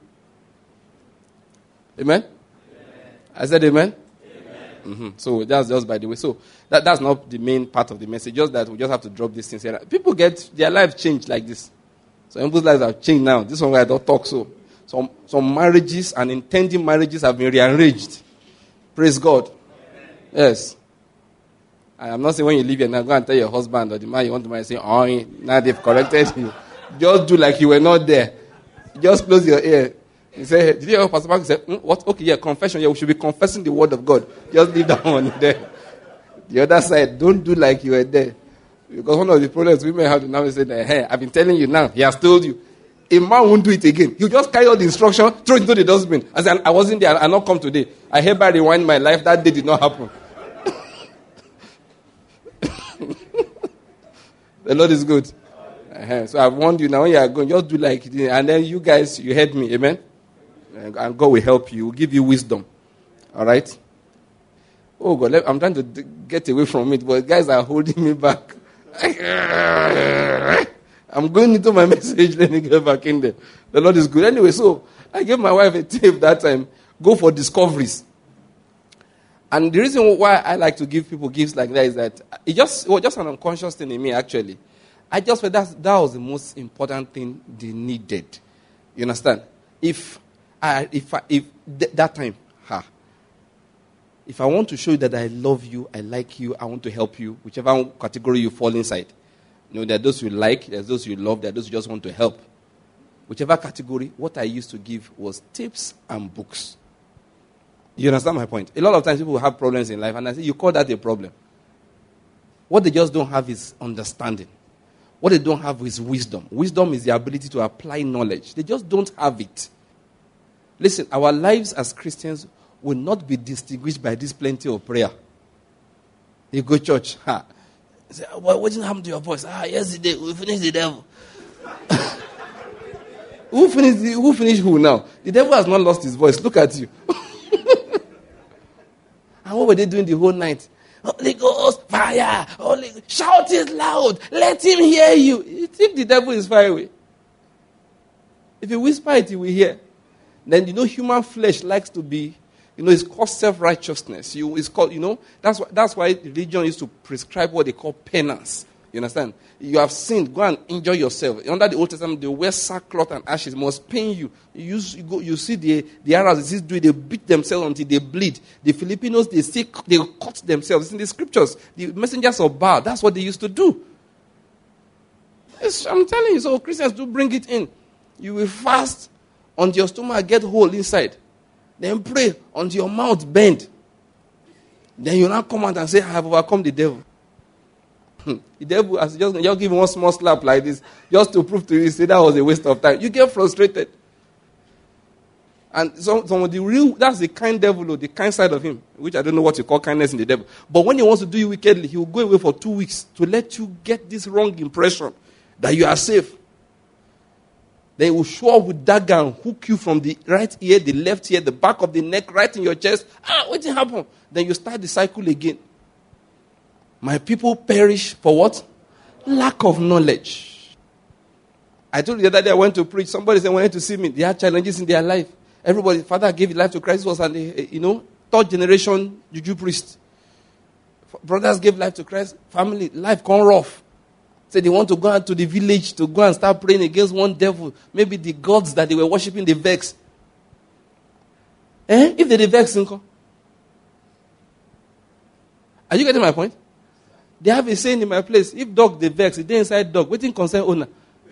Amen? I said amen? Mm-hmm. So that's just by the way. So that's not the main part of the message. Just that we just have to drop these things here. People get their lives changed like this. So people's lives have changed now. This one where I don't talk so. Some marriages and intending marriages have been rearranged. Praise God. Yes. I'm not saying when you leave here now, go and tell your husband or the man you want to marry, say, oh, now they've corrected you. Just do like you were not there. Just close your ear. He said, did you hear Pastor Mark say, what? Okay, yeah, confession. Yeah, we should be confessing the word of God. Just leave that one there. The other side, don't do like you were there. Because one of the problems women have to now say that, hey, I've been telling you now. He has told you. A man won't do it again. He'll just carry out the instruction, throw it into the dustbin. I said, I wasn't there. I'll not come today. I hereby rewind my life. That day did not happen. The Lord is good. So I've warned you now. When you are going, just do like it. And then you guys, you heard me. Amen? And God will help you. He will give you wisdom. All right? Oh, God, I'm trying to get away from it, but guys are holding me back. I'm going into my message. Let me get back in there. The Lord is good. Anyway, so I gave my wife a tip that time. Go for discoveries. And the reason why I like to give people gifts like that is that it was just an unconscious thing in me, actually. I just felt that was the most important thing they needed. You understand? If that time, if I want to show you that I love you, I like you, I want to help you, whichever category you fall inside. You know, there are those you like, there's those you love, there are those you just want to help. Whichever category, what I used to give was tips and books. You understand my point? A lot of times people have problems in life, and I say, you call that a problem. What they just don't have is understanding. What they don't have is wisdom. Wisdom is the ability to apply knowledge. They just don't have it. Listen, our lives as Christians will not be distinguished by this plenty of prayer. You go to church. Say, what didn't happen to your voice? Yesterday we finished the devil. Who finished who now? The devil has not lost his voice. Look at you. And what were they doing the whole night? Holy Ghost, fire. Shout it loud. Let him hear you. You think the devil is far away? If you whisper it, he will hear. Then, human flesh likes to be, it's called self-righteousness. It's called, that's why religion used to prescribe what they call penance. You understand? You have sinned. Go and enjoy yourself. Under the Old Testament, they wear sackcloth and ashes. It must pain you. You see the Arabs, they beat themselves until they bleed. The Filipinos, they cut themselves. It's in the scriptures. The messengers of Baal, that's what they used to do. I'm telling you, so Christians do bring it in. You will fast until your stomach get hole inside. Then pray until your mouth bend. Then you now come out and say, I have overcome the devil. The devil has just give him one small slap like this, just to prove to you, say that was a waste of time. You get frustrated. And some of that's the kind devil, the kind side of him, which I don't know what you call kindness in the devil. But when he wants to do you wickedly, he will go away for 2 weeks to let you get this wrong impression that you are safe. Then he will show up with dagger and hook you from the right ear, the left ear, the back of the neck, right in your chest. What did happen? Then you start the cycle again. My people perish for what? Lack of knowledge. I told you the other day I went to preach. Somebody said, wanted to see me. They had challenges in their life. Everybody, father gave his life to Christ. Was third generation Juju priest. Brothers gave life to Christ. Family, life gone rough. Said they want to go out to the village to go and start praying against one devil. Maybe the gods that they were worshiping, they vex. If they vex, are you getting my point? They have a saying in my place, if dog they vex, they inside dog, waiting concern owner.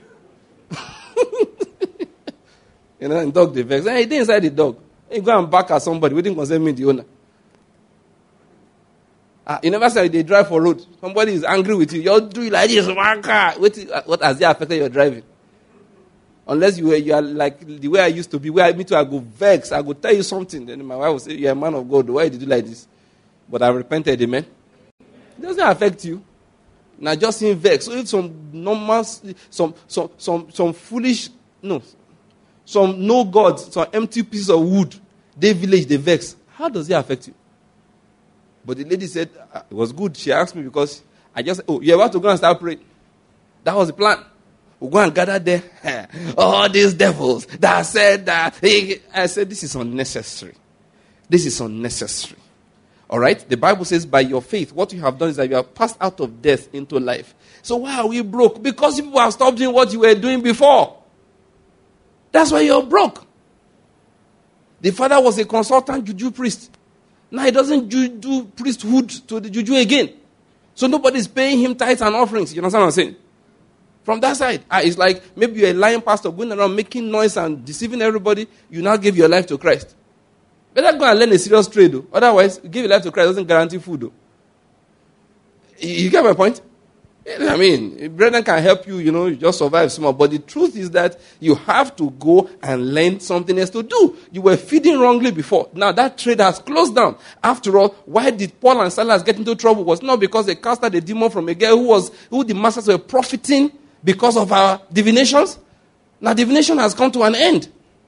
And dog they vex. They inside the dog. You go and back at somebody, waiting concern me the owner. You never said they drive for road. Somebody is angry with you. You'll do it like this. What has it affected your driving? Unless you are like the way I used to be, where I meet you, I go vex, I go tell you something. Then my wife will say, you're a man of God. Why did you do like this? But I repented, amen. It doesn't affect you. Now just in vex. So if some normal, some foolish, some no God, some empty piece of wood, they village, they vex. How does it affect you? But the lady said, it was good. She asked me because you're about to go and start praying. That was the plan. We'll go and gather there. All these devils that said that. I said, this is unnecessary. This is unnecessary. All right? The Bible says, by your faith, what you have done is that you have passed out of death into life. So why are we broke? Because people have stopped doing what you were doing before. That's why you're broke. The father was a consultant juju priest. Now he doesn't do priesthood to the juju again. So nobody's paying him tithes and offerings. You understand what I'm saying? From that side, it's like maybe you're a lying pastor going around making noise and deceiving everybody. You now give your life to Christ. Better go and learn a serious trade, though. Otherwise, give your life to Christ doesn't guarantee food, though. You get my point? I mean, brethren can help you, you just survive small. But the truth is that you have to go and learn something else to do. You were feeding wrongly before. Now that trade has closed down. After all, why did Paul and Silas get into trouble? Was not because they cast out a demon from a girl who the masters were profiting because of our divinations. Now divination has come to an end.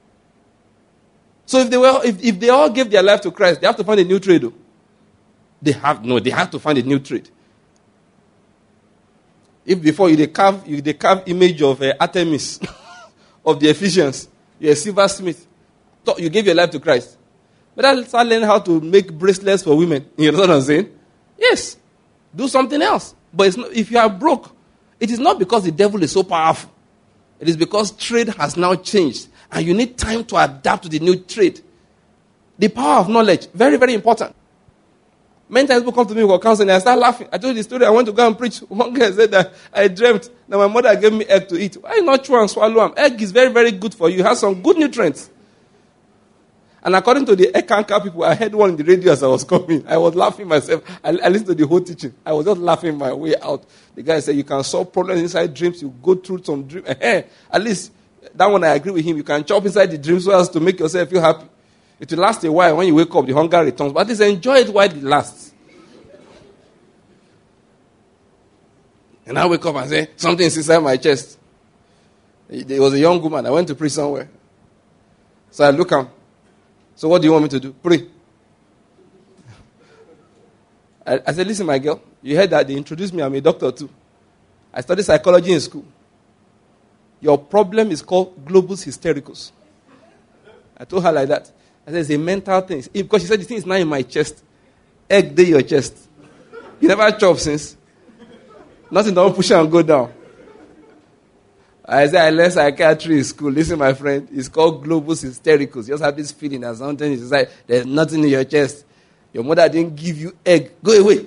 So if they all gave their life to Christ, they have to find a new trade, though. They have to find a new trade. If before they carve image of Artemis of the Ephesians, you're a silversmith, you gave your life to Christ. But I'll start learning how to make bracelets for women. You know what I'm saying? Yes. Do something else. But if you are broke, it is not because the devil is so powerful. It is because trade has now changed. And you need time to adapt to the new trade. The power of knowledge, very, very important. Many times people come to me for counseling and I start laughing. I told you the story, I went to go and preach. One guy said that I dreamt that my mother gave me egg to eat. Why not chew and swallow them? Egg is very, very good for you. It has some good nutrients. And according to the Ekanka people, I heard one in the radio as I was coming. I was laughing myself. I listened to the whole teaching. I was just laughing my way out. The guy said, you can solve problems inside dreams. You go through some dreams. At least, that one I agree with him. You can chop inside the dreams so as to make yourself feel happy. It will last a while. When you wake up, the hunger returns. But at least enjoy it while it lasts. And I wake up and say, something is inside my chest. There was a young woman. I went to preach somewhere. So I look at him. So what do you want me to do? Pray. I said, listen, my girl. You heard that they introduced me. I'm a doctor too. I studied psychology in school. Your problem is called globus hystericus. I told her like that. I said, it's a mental thing. Because she said, the thing is now in my chest. Egg day your chest. You never chop since. Nothing don't push and go down. I said, I learned psychiatry in school. Listen, my friend, it's called globus hystericus. You just have this feeling that something is inside. There's nothing in your chest. Your mother didn't give you egg. Go away.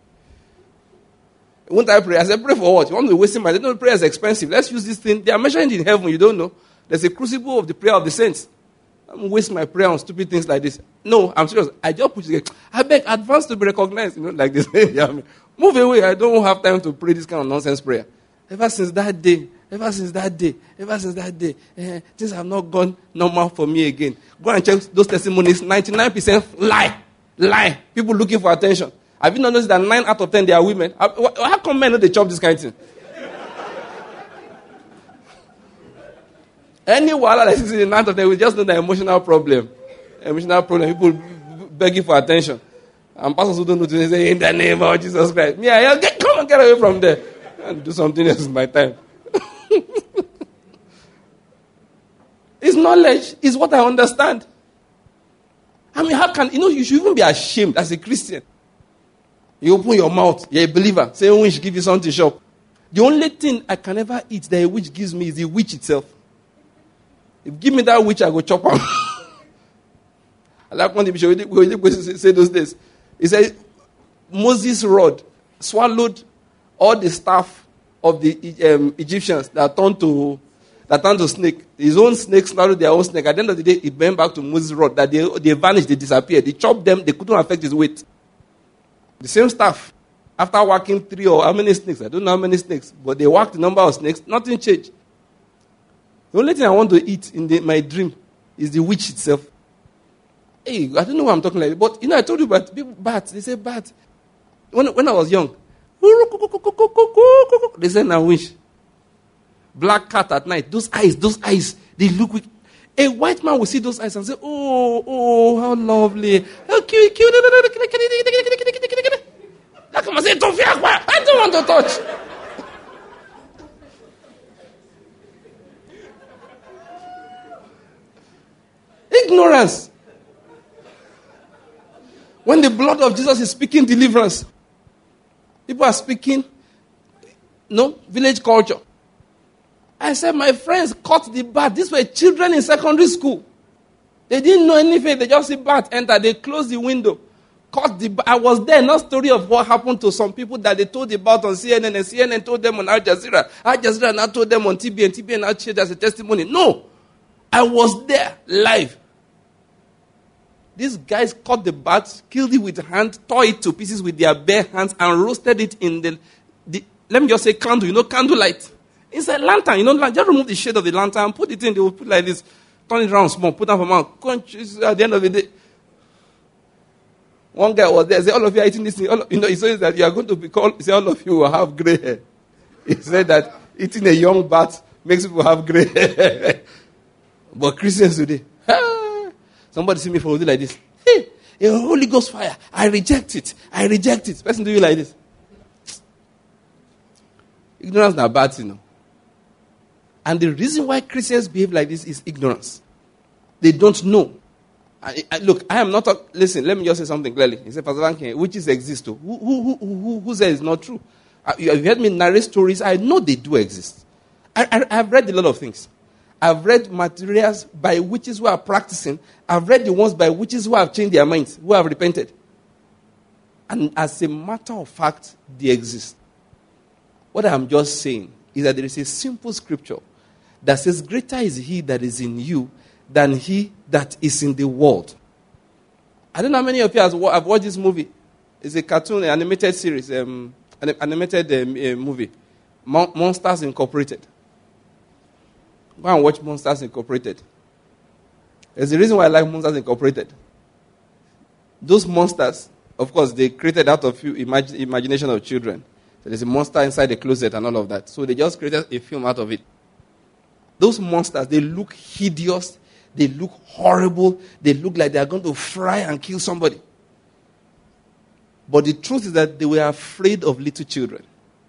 Won't I pray? I said, pray for what? You want me wasting my time? No, prayer is expensive. Let's use this thing. They are measuring it in heaven. You don't know. There's a crucible of the prayer of the saints. I'm wasting my prayer on stupid things like this. No, I'm serious. I just put it. I beg, advance to be recognized. Like this. Move away. I don't have time to pray this kind of nonsense prayer. Ever since that day, things have not gone normal for me again. Go and check those testimonies. 99% lie. People looking for attention. Have you noticed that 9 out of 10 they are women? How come men know they chop this kind of thing? Any wahala that is in 9 out of 10, we just know the emotional problem. People begging for attention. And pastors who don't know to say, in the name of Jesus Christ. Come and get away from there. And do something else in my time. It's knowledge. It's what I understand. I mean, how can, you should even be ashamed as a Christian. You open your mouth, you're a believer, say, oh, we should give you something to shop. The only thing I can ever eat that a witch gives me is the witch itself. If you give me that witch, I go chop her. I like one of the bishops say those days. He said, Moses' rod swallowed all the staff of the Egyptians that turned to snake. His own snake swallowed their own snake. At the end of the day, it went back to Moses' rod. That they vanished, they disappeared. They chopped them, they couldn't affect his weight. The same staff. After working 3 or how many snakes? I don't know how many snakes. But they worked the number of snakes. Nothing changed. The only thing I want to eat in my dream is the witch itself. Hey, I don't know what I'm talking like. But, I told you about people, bats. They say bats. When I was young, they say now wish. Black cat at night. Those eyes, they look weak. A white man will see those eyes and say, oh, how lovely. How cute. I don't want to touch. Ignorance. When the blood of Jesus is speaking deliverance, people are speaking, village culture. I said, my friends caught the bat. These were children in secondary school. They didn't know anything. They just see bat enter. They closed the window. Caught the bat. I was there. No story of what happened to some people that they told about on CNN. And CNN told them on Al Jazeera. Al Jazeera now told them on TBN. TBN now shared as a testimony. No. I was there live. These guys caught the bat, killed it with hand, tore it to pieces with their bare hands, and roasted it in the let me just say candle, candlelight. It's a lantern, just remove the shade of the lantern and put it in. They will put like this, turn it around small, put down for mouth. At the end of the day, one guy was there, said, all of you are eating this thing. He says that you are going to be called, he said, all of you will have gray hair. He said that eating a young bat makes people have gray hair. But Christians today, somebody see me for like this. Hey, a Holy Ghost fire. I reject it. Person do you like this. Ignorance is not bad, And the reason why Christians behave like this is ignorance. They don't know. Look, I am not... listen, let me just say something clearly. He said, Pastor Lankin, witches exist too. Who says it's not true? You have heard me narrate stories. I know they do exist. I've read a lot of things. I've read materials by witches who are practicing. I've read the ones by witches who have changed their minds, who have repented. And as a matter of fact, they exist. What I'm just saying is that there is a simple scripture that says, greater is he that is in you than he that is in the world. I don't know how many of you have watched this movie. It's a cartoon, an animated series, an animated movie, Monsters Incorporated. Go and watch Monsters Incorporated. There's a reason why I like Monsters Incorporated. Those monsters, of course, they created out of imagination of children. So there's a monster inside the closet and all of that. So they just created a film out of it. Those monsters, they look hideous. They look horrible. They look like they are going to fry and kill somebody. But the truth is that they were afraid of little children.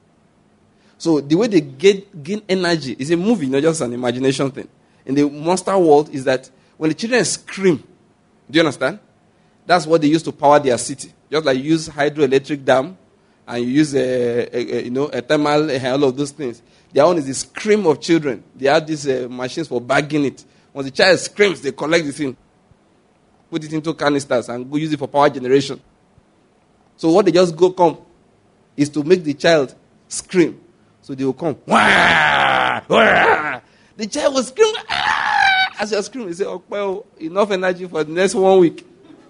So the way they gain energy is a movie, not just an imagination thing. In the monster world is that when the children scream, do you understand? That's what they use to power their city. Just like you use hydroelectric dam and you use a thermal, all of those things. Their own is the scream of children. They have these machines for bagging it. Once the child screams, they collect the thing, put it into canisters and go use it for power generation. So what they just come is to make the child scream. So they will come. Wah! Wah! The child will scream. Ah! As you scream, they say, oh, well, enough energy for the next 1 week.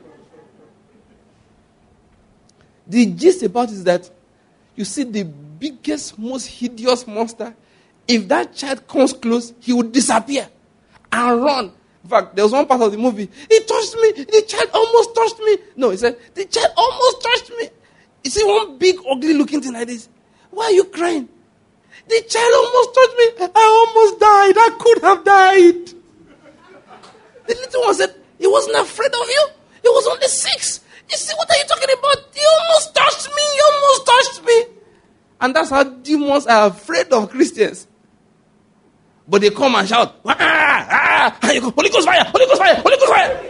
The gist about it is that you see the biggest, most hideous monster. If that child comes close, he will disappear and run. In fact, there was one part of the movie. He touched me. The child almost touched me. No, he said, the child almost touched me. You see one big, ugly looking thing like this. Why are you crying? The child almost touched me. I almost died. I could have died. The little one said, he wasn't afraid of you. He was only 6. You see, what are you talking about? You almost touched me. You almost touched me. And that's how demons are afraid of Christians. But they come and shout, ah, ah, and you go, Holy Ghost fire, Holy Ghost fire, Holy Ghost fire.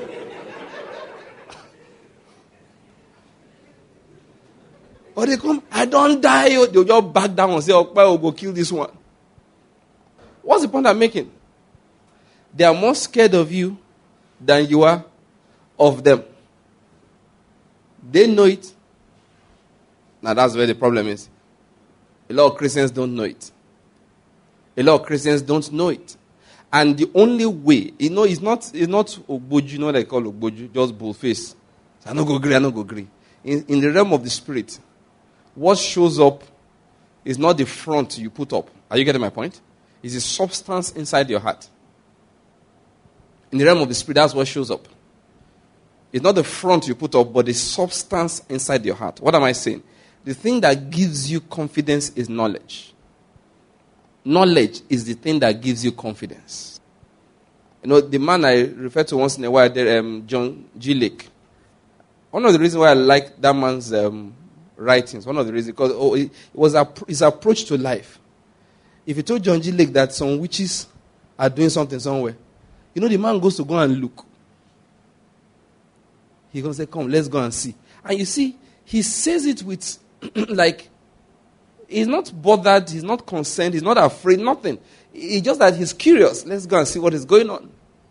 Or they come, I don't die. They'll just back down and say, oh, we'll go kill this one. What's the point I'm making? They are more scared of you than you are of them. They know it. Now that's where the problem is. A lot of Christians don't know it. A lot of Christians don't know it. And the only way, it's not Ogboju, you know what they call Ogboju, just bullface. I don't go agree. In the realm of the spirit, what shows up is not the front you put up. Are you getting my point? It's the substance inside your heart. In the realm of the spirit, that's what shows up. It's not the front you put up, but the substance inside your heart. What am I saying? The thing that gives you confidence is knowledge. Knowledge is the thing that gives you confidence. You know, the man I refer to once in a while, John G. Lake. One of the reasons why I like that man's writings, one of the reasons, because it was his approach to life. If you told John G. Lake that some witches are doing something somewhere, you know, the man goes to go and look. He's going to say, come, let's go and see. And you see, he says it with, like, he's not bothered, he's not concerned, he's not afraid, nothing. It's just that he's curious. Let's go and see what is going on.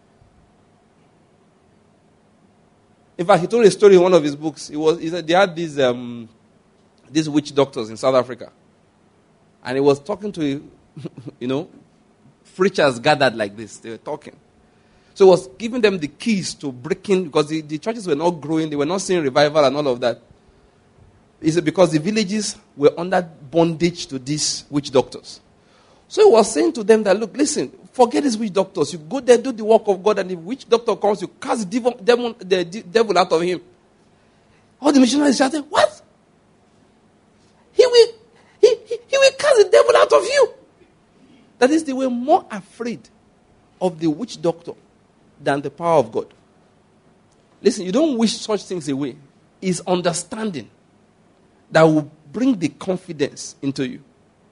In fact, he told a story in one of his books. He said they had these witch doctors in South Africa. And he was talking to, preachers gathered like this. They were talking. So he was giving them the keys to breaking, because the churches were not growing, they were not seeing revival and all of that. He said because the villages were under bondage to these witch doctors. So he was saying to them that, look, listen, forget these witch doctors. You go there, do the work of God, and if witch doctor comes, you cast the devil out of him. All the missionaries shouted, what? He will cast the devil out of you. That is, they were more afraid of the witch doctor than the power of God. Listen, you don't wish such things away. It's understanding that will bring the confidence into you.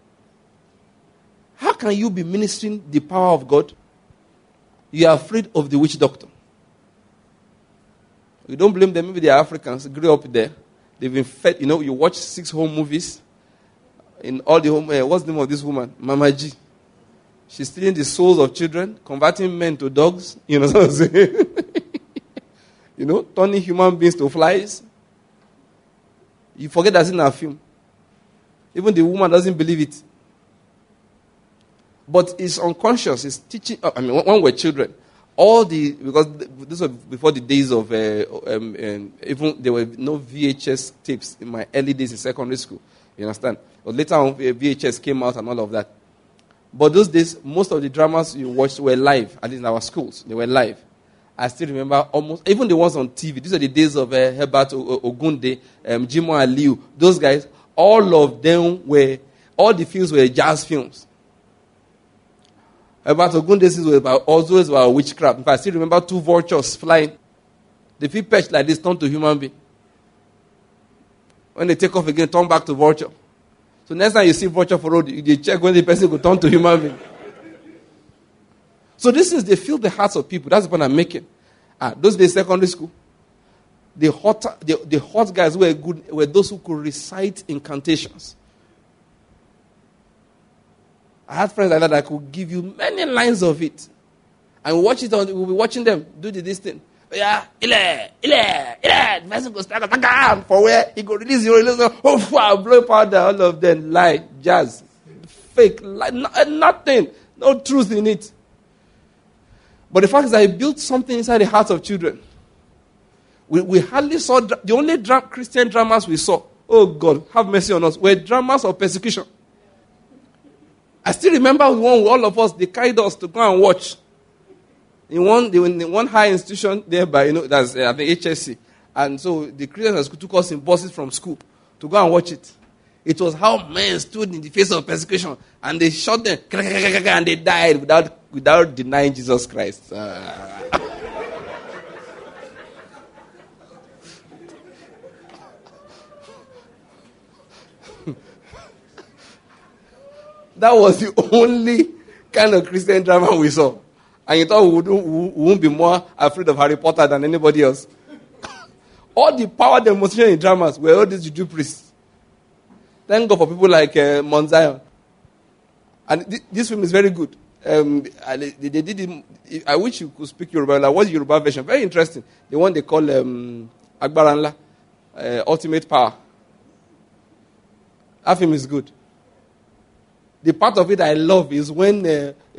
How can you be ministering the power of God? You are afraid of the witch doctor. You don't blame them. Maybe they are Africans, grew up there. They've been fed. You watch 6 home movies. In all the home, what's the name of this woman? Mama G. She's stealing the souls of children, converting men to dogs. You know what I'm saying? Turning human beings to flies. You forget that's in our film. Even the woman doesn't believe it. But it's unconscious. It's teaching. When we're children, because this was before the days of even there were no VHS tapes in my early days in secondary school. You understand? But later on, VHS came out and all of that. But those days, most of the dramas you watched were live, at least in our schools. They were live. I still remember almost, even the ones on TV. These are the days of Herbert Ogunde, Jimo Aliu. Those guys, all the films were jazz films. Herbert Ogunde's were always about witchcraft. In fact, I still remember 2 vultures flying. They feel perched like this, turn to human being. When they take off again, turn back to vulture. So next time you see vulture for road, you check when the person will turn to human being. So this is, they fill the hearts of people. That's the point I'm making. Those days, secondary school, the hot guys who were good were those who could recite incantations. I had friends like that could give you many lines of it. And we'll be watching them do this thing. Yeah, the person goes for where he go release your blow powder, all of them lie, jazz, fake, lie, nothing, no truth in it. But the fact is that he built something inside the hearts of children. We hardly saw, the only Christian dramas we saw, oh God, have mercy on us, were dramas of persecution. I still remember one, all of us, they carried us to go and watch. In one high institution nearby, that's I think HSC. And so the Christians took us in buses from school to go and watch it. It was how men stood in the face of persecution and they shot them and they died without denying Jesus Christ. That was the only kind of Christian drama we saw. And you thought we won't be more afraid of Harry Potter than anybody else. All the power demonstration in dramas were all these Juju priests. Thank God for people like Mount Zion. And this film is very good. They did it. I wish you could speak Yoruba. Like, what's the Yoruba version? Very interesting. The one they call Agbaranla, Ultimate Power. That film is good. The part of it I love is when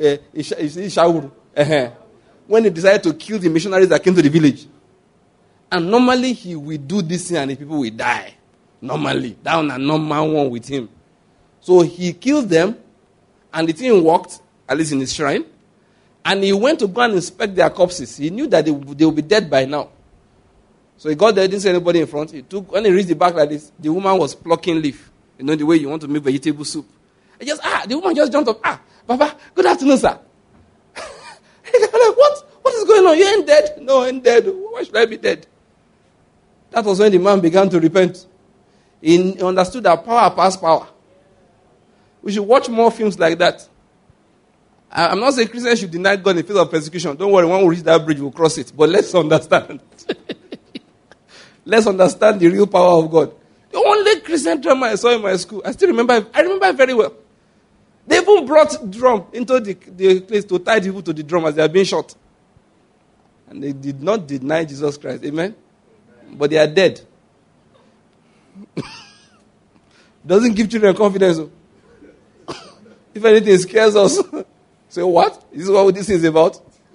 Ishauru, when he decided to kill the missionaries that came to the village. And normally he will do this thing and the people will die. Normally. That one a normal one with him. So he killed them and the thing worked, at least in his shrine. And he went to go and inspect their corpses. He knew that they will be dead by now. So he got there, didn't see anybody in front. When he reached the back like this, the woman was plucking leaf. You know the way you want to make vegetable soup. The woman just jumped up. Baba, good afternoon, sir. Like, what is going on? You ain't dead? No, I ain't dead. Why should I be dead? That was when the man began to repent. He understood that power passed power. We should watch more films like that. I'm not saying Christians should deny God in the face of persecution. Don't worry, when we reach that bridge, we'll cross it. But let's understand. Let's understand the real power of God. The only Christian drama I saw in my school, I remember it very well. They even brought drum into the place to tie people to the drum as they are being shot. And they did not deny Jesus Christ. Amen? But they are dead. Doesn't give children confidence. If anything scares us. Say, what? This is what this is about?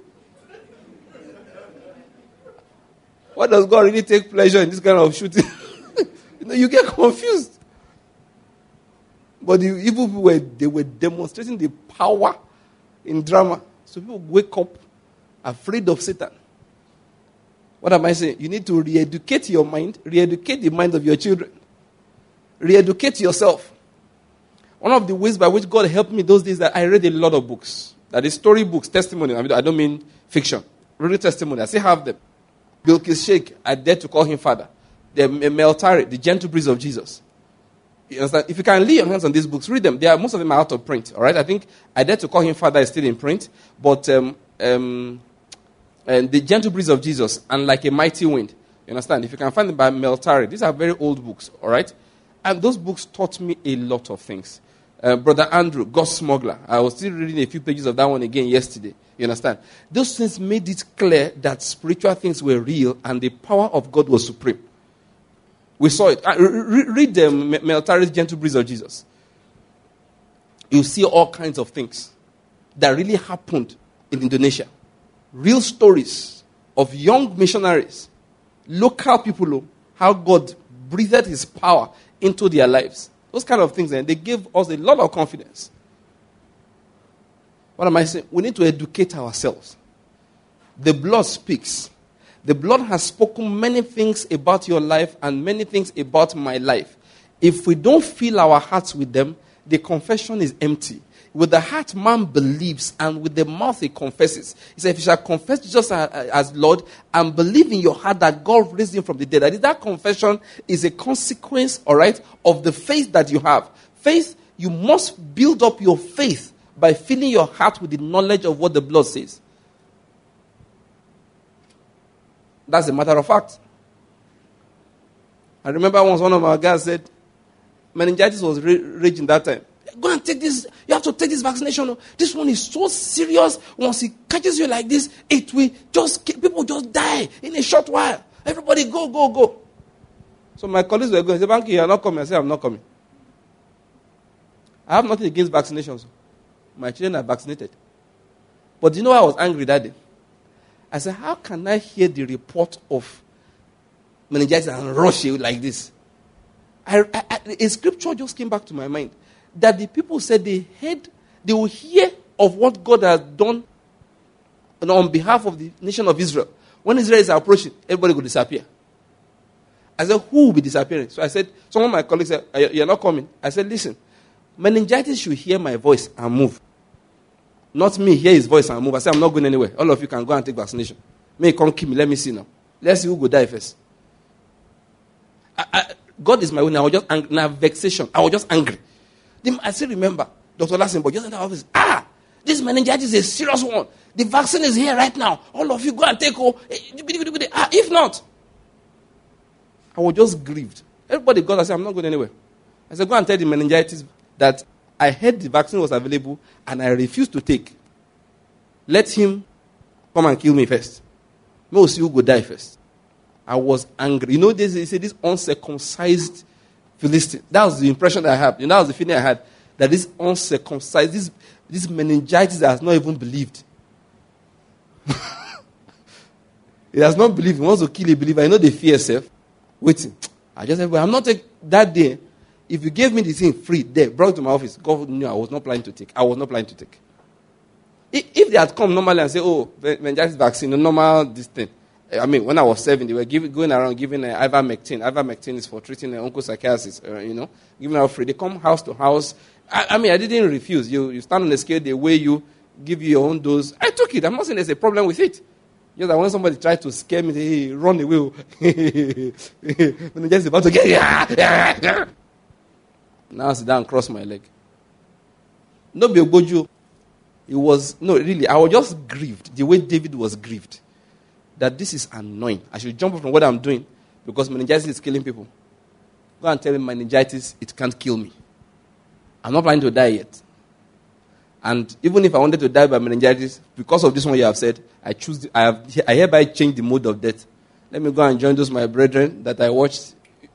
What does God really take pleasure in this kind of shooting? You get confused. But the evil people they were demonstrating the power in drama. So people wake up afraid of Satan. What am I saying? You need to re-educate your mind, re-educate the mind of your children. Re-educate yourself. One of the ways by which God helped me those days that I read a lot of books. That is story books, testimony. I don't mean fiction. Really testimony. I still have them. Bilkis Sheikh, I dare to call him father. The Meltari, the gentle breeze of Jesus. You understand? If you can lay your hands on these books, read them. Most of them are out of print. All right? I think I dare to call him father is still in print. But and the gentle breeze of Jesus and like a mighty wind. You understand? If you can find them by Meltari, these are very old books. All right? And those books taught me a lot of things. Brother Andrew, God Smuggler. I was still reading a few pages of that one again yesterday. You understand? Those things made it clear that spiritual things were real and the power of God was supreme. We saw it. Read the Meltari's Gentle Breeze of Jesus. You see all kinds of things that really happened in Indonesia. Real stories of young missionaries, local people, how God breathed his power into their lives. Those kind of things, and they gave us a lot of confidence. What am I saying? We need to educate ourselves. The blood speaks. The blood has spoken many things about your life and many things about my life. If we don't fill our hearts with them, the confession is empty. With the heart, man believes, and with the mouth, he confesses. He said, if you shall confess Jesus as Lord and believe in your heart that God raised him from the dead, that confession is a consequence, all right, of the faith that you have. Faith, you must build up your faith by filling your heart with the knowledge of what the blood says. That's a matter of fact. I remember once one of our guys said, meningitis was raging that time. Go and take this. You have to take this vaccination. This one is so serious. Once it catches you like this, it will people just die in a short while. Everybody go. So my colleagues were going. They said, Banky, you are not coming. I said, I'm not coming. I have nothing against vaccinations. My children are vaccinated. But do you know why I was angry that day? I said, how can I hear the report of meningitis and rush you like this? A scripture just came back to my mind. That the people said they will hear of what God has done on behalf of the nation of Israel. When Israel is approaching, everybody will disappear. I said, who will be disappearing? So I said, some of my colleagues said, you're not coming. I said, listen, meningitis should hear my voice and move. Not me hear his voice and move. I said, I'm not going anywhere. All of you can go and take vaccination. May come kill me. Let me see now. Let's see who will die first. God is my witness. I was just angry. Now, vexation. I was just angry. I still remember Dr. Lassenbo just in the office. This meningitis is a serious one. The vaccine is here right now. All of you go and take if not. I was just grieved. Everybody got. I said, I'm not going anywhere. I said, go and tell the meningitis that I heard the vaccine was available and I refused to take. Let him come and kill me first. Most you go die first. I was angry. You know, this uncircumcised Philistine. That was the impression that I had. That was the feeling I had. That this uncircumcised, this meningitis has not even believed. He does not believe. He wants to kill a believer. I know they fear self. Waiting. I just said, well, I'm not taking that day. If you gave me the thing free there, brought it to my office, God knew I was not planning to take. I was not planning to take. If they had come normally and say, oh, meningitis vaccine, no normal this thing. I mean, when I was 7, they were going around giving ivermectin. Ivermectin is for treating onchocerciasis, giving out free. They come house to house. I mean, I didn't refuse. You stand on the scale, they weigh you, give you your own dose. I took it. I'm not saying there's a problem with it. Just that when somebody tried to scare me, hey, run away. Meningitis is about to get Now I sit down and cross my leg. No be ogboju. I was just grieved, the way David was grieved, that this is annoying. I should jump from what I'm doing because meningitis is killing people. Go and tell him meningitis, it can't kill me. I'm not planning to die yet. And even if I wanted to die by meningitis, because of this one you have said, I hereby change the mode of death. Let me go and join those my brethren that I watched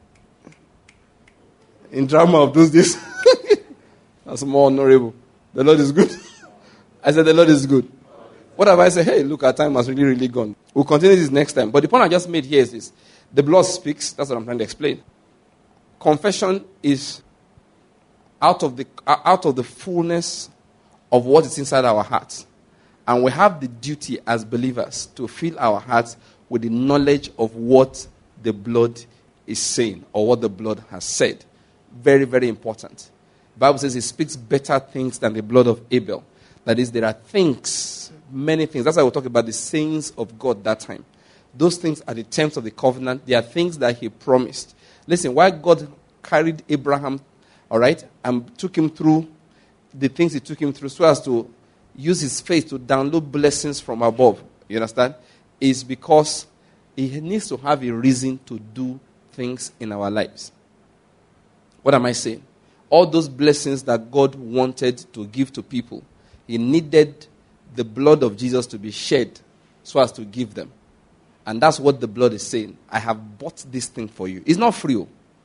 in drama of those days. That's more honorable. The Lord is good. I said the Lord is good. What have I said? Hey, look, our time has really, really gone. We'll continue this next time. But the point I just made here is this. The blood speaks. That's what I'm trying to explain. Confession is out of the fullness of what is inside our hearts. And we have the duty as believers to fill our hearts with the knowledge of what the blood is saying or what the blood has said. Very, very important. The Bible says it speaks better things than the blood of Abel. That is, there are things, many things. That's why we'll talk about the sayings of God that time. Those things are the terms of the covenant. They are things that he promised. Listen, why God carried Abraham, all right, and took him through the things he took him through so as to use his faith to download blessings from above, you understand, is because he needs to have a reason to do things in our lives. What am I saying? All those blessings that God wanted to give to people, he needed the blood of Jesus to be shed so as to give them. And that's what the blood is saying. I have bought this thing for you. It's not free.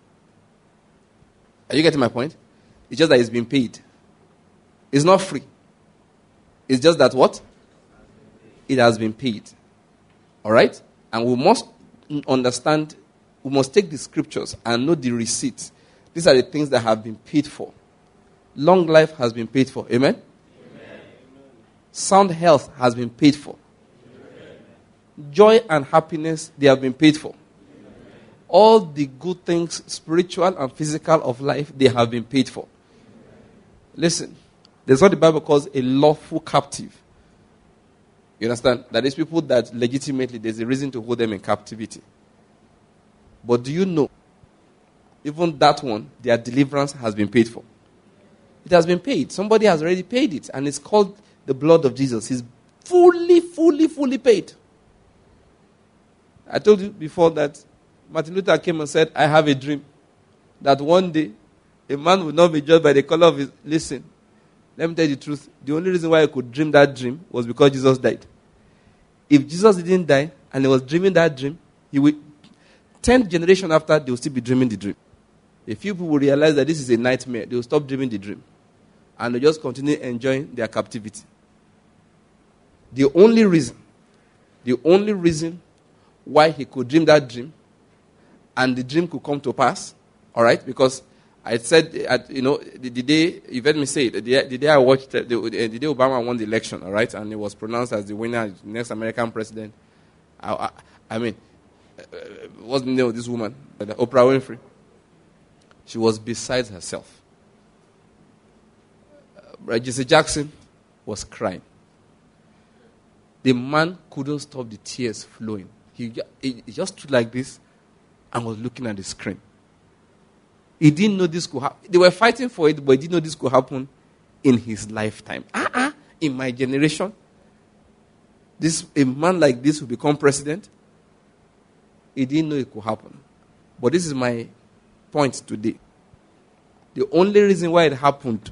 Are you getting my point? It's just that it's been paid. It's not free. It's just that what? It has been paid. All right? And we must understand, we must take the scriptures and know the receipts. These are the things that have been paid for. Long life has been paid for. Amen? Amen. Sound health has been paid for. Amen. Joy and happiness, they have been paid for. Amen. All the good things, spiritual and physical of life, they have been paid for. Listen, there's what the Bible calls a lawful captive. You understand? That is people that legitimately, there's a reason to hold them in captivity. But do you know, even that one, their deliverance has been paid for. It has been paid. Somebody has already paid it. And it's called the blood of Jesus. It's fully paid. I told you before that Martin Luther came and said, I have a dream that one day a man will not be judged by the color of his... Listen, let me tell you the truth. The only reason why I could dream that dream was because Jesus died. If Jesus didn't die and he was dreaming that dream, he would... 10th generation after, they will still be dreaming the dream. A few people will realize that this is a nightmare. They will stop dreaming the dream. And they'll just continue enjoying their captivity. The only reason why he could dream that dream and the dream could come to pass, all right, because I said, the day, you've heard me say it, the day I watched, the day Obama won the election, all right, and he was pronounced as the winner, the next American president. I mean, what's the name of this woman? Oprah Winfrey. She was beside herself. Jesse Jackson was crying. The man couldn't stop the tears flowing. He just stood like this and was looking at the screen. He didn't know this could happen. They were fighting for it, but he didn't know this could happen in his lifetime. In my generation, a man like this will become president. He didn't know it could happen. But this is my point today. The only reason why it happened,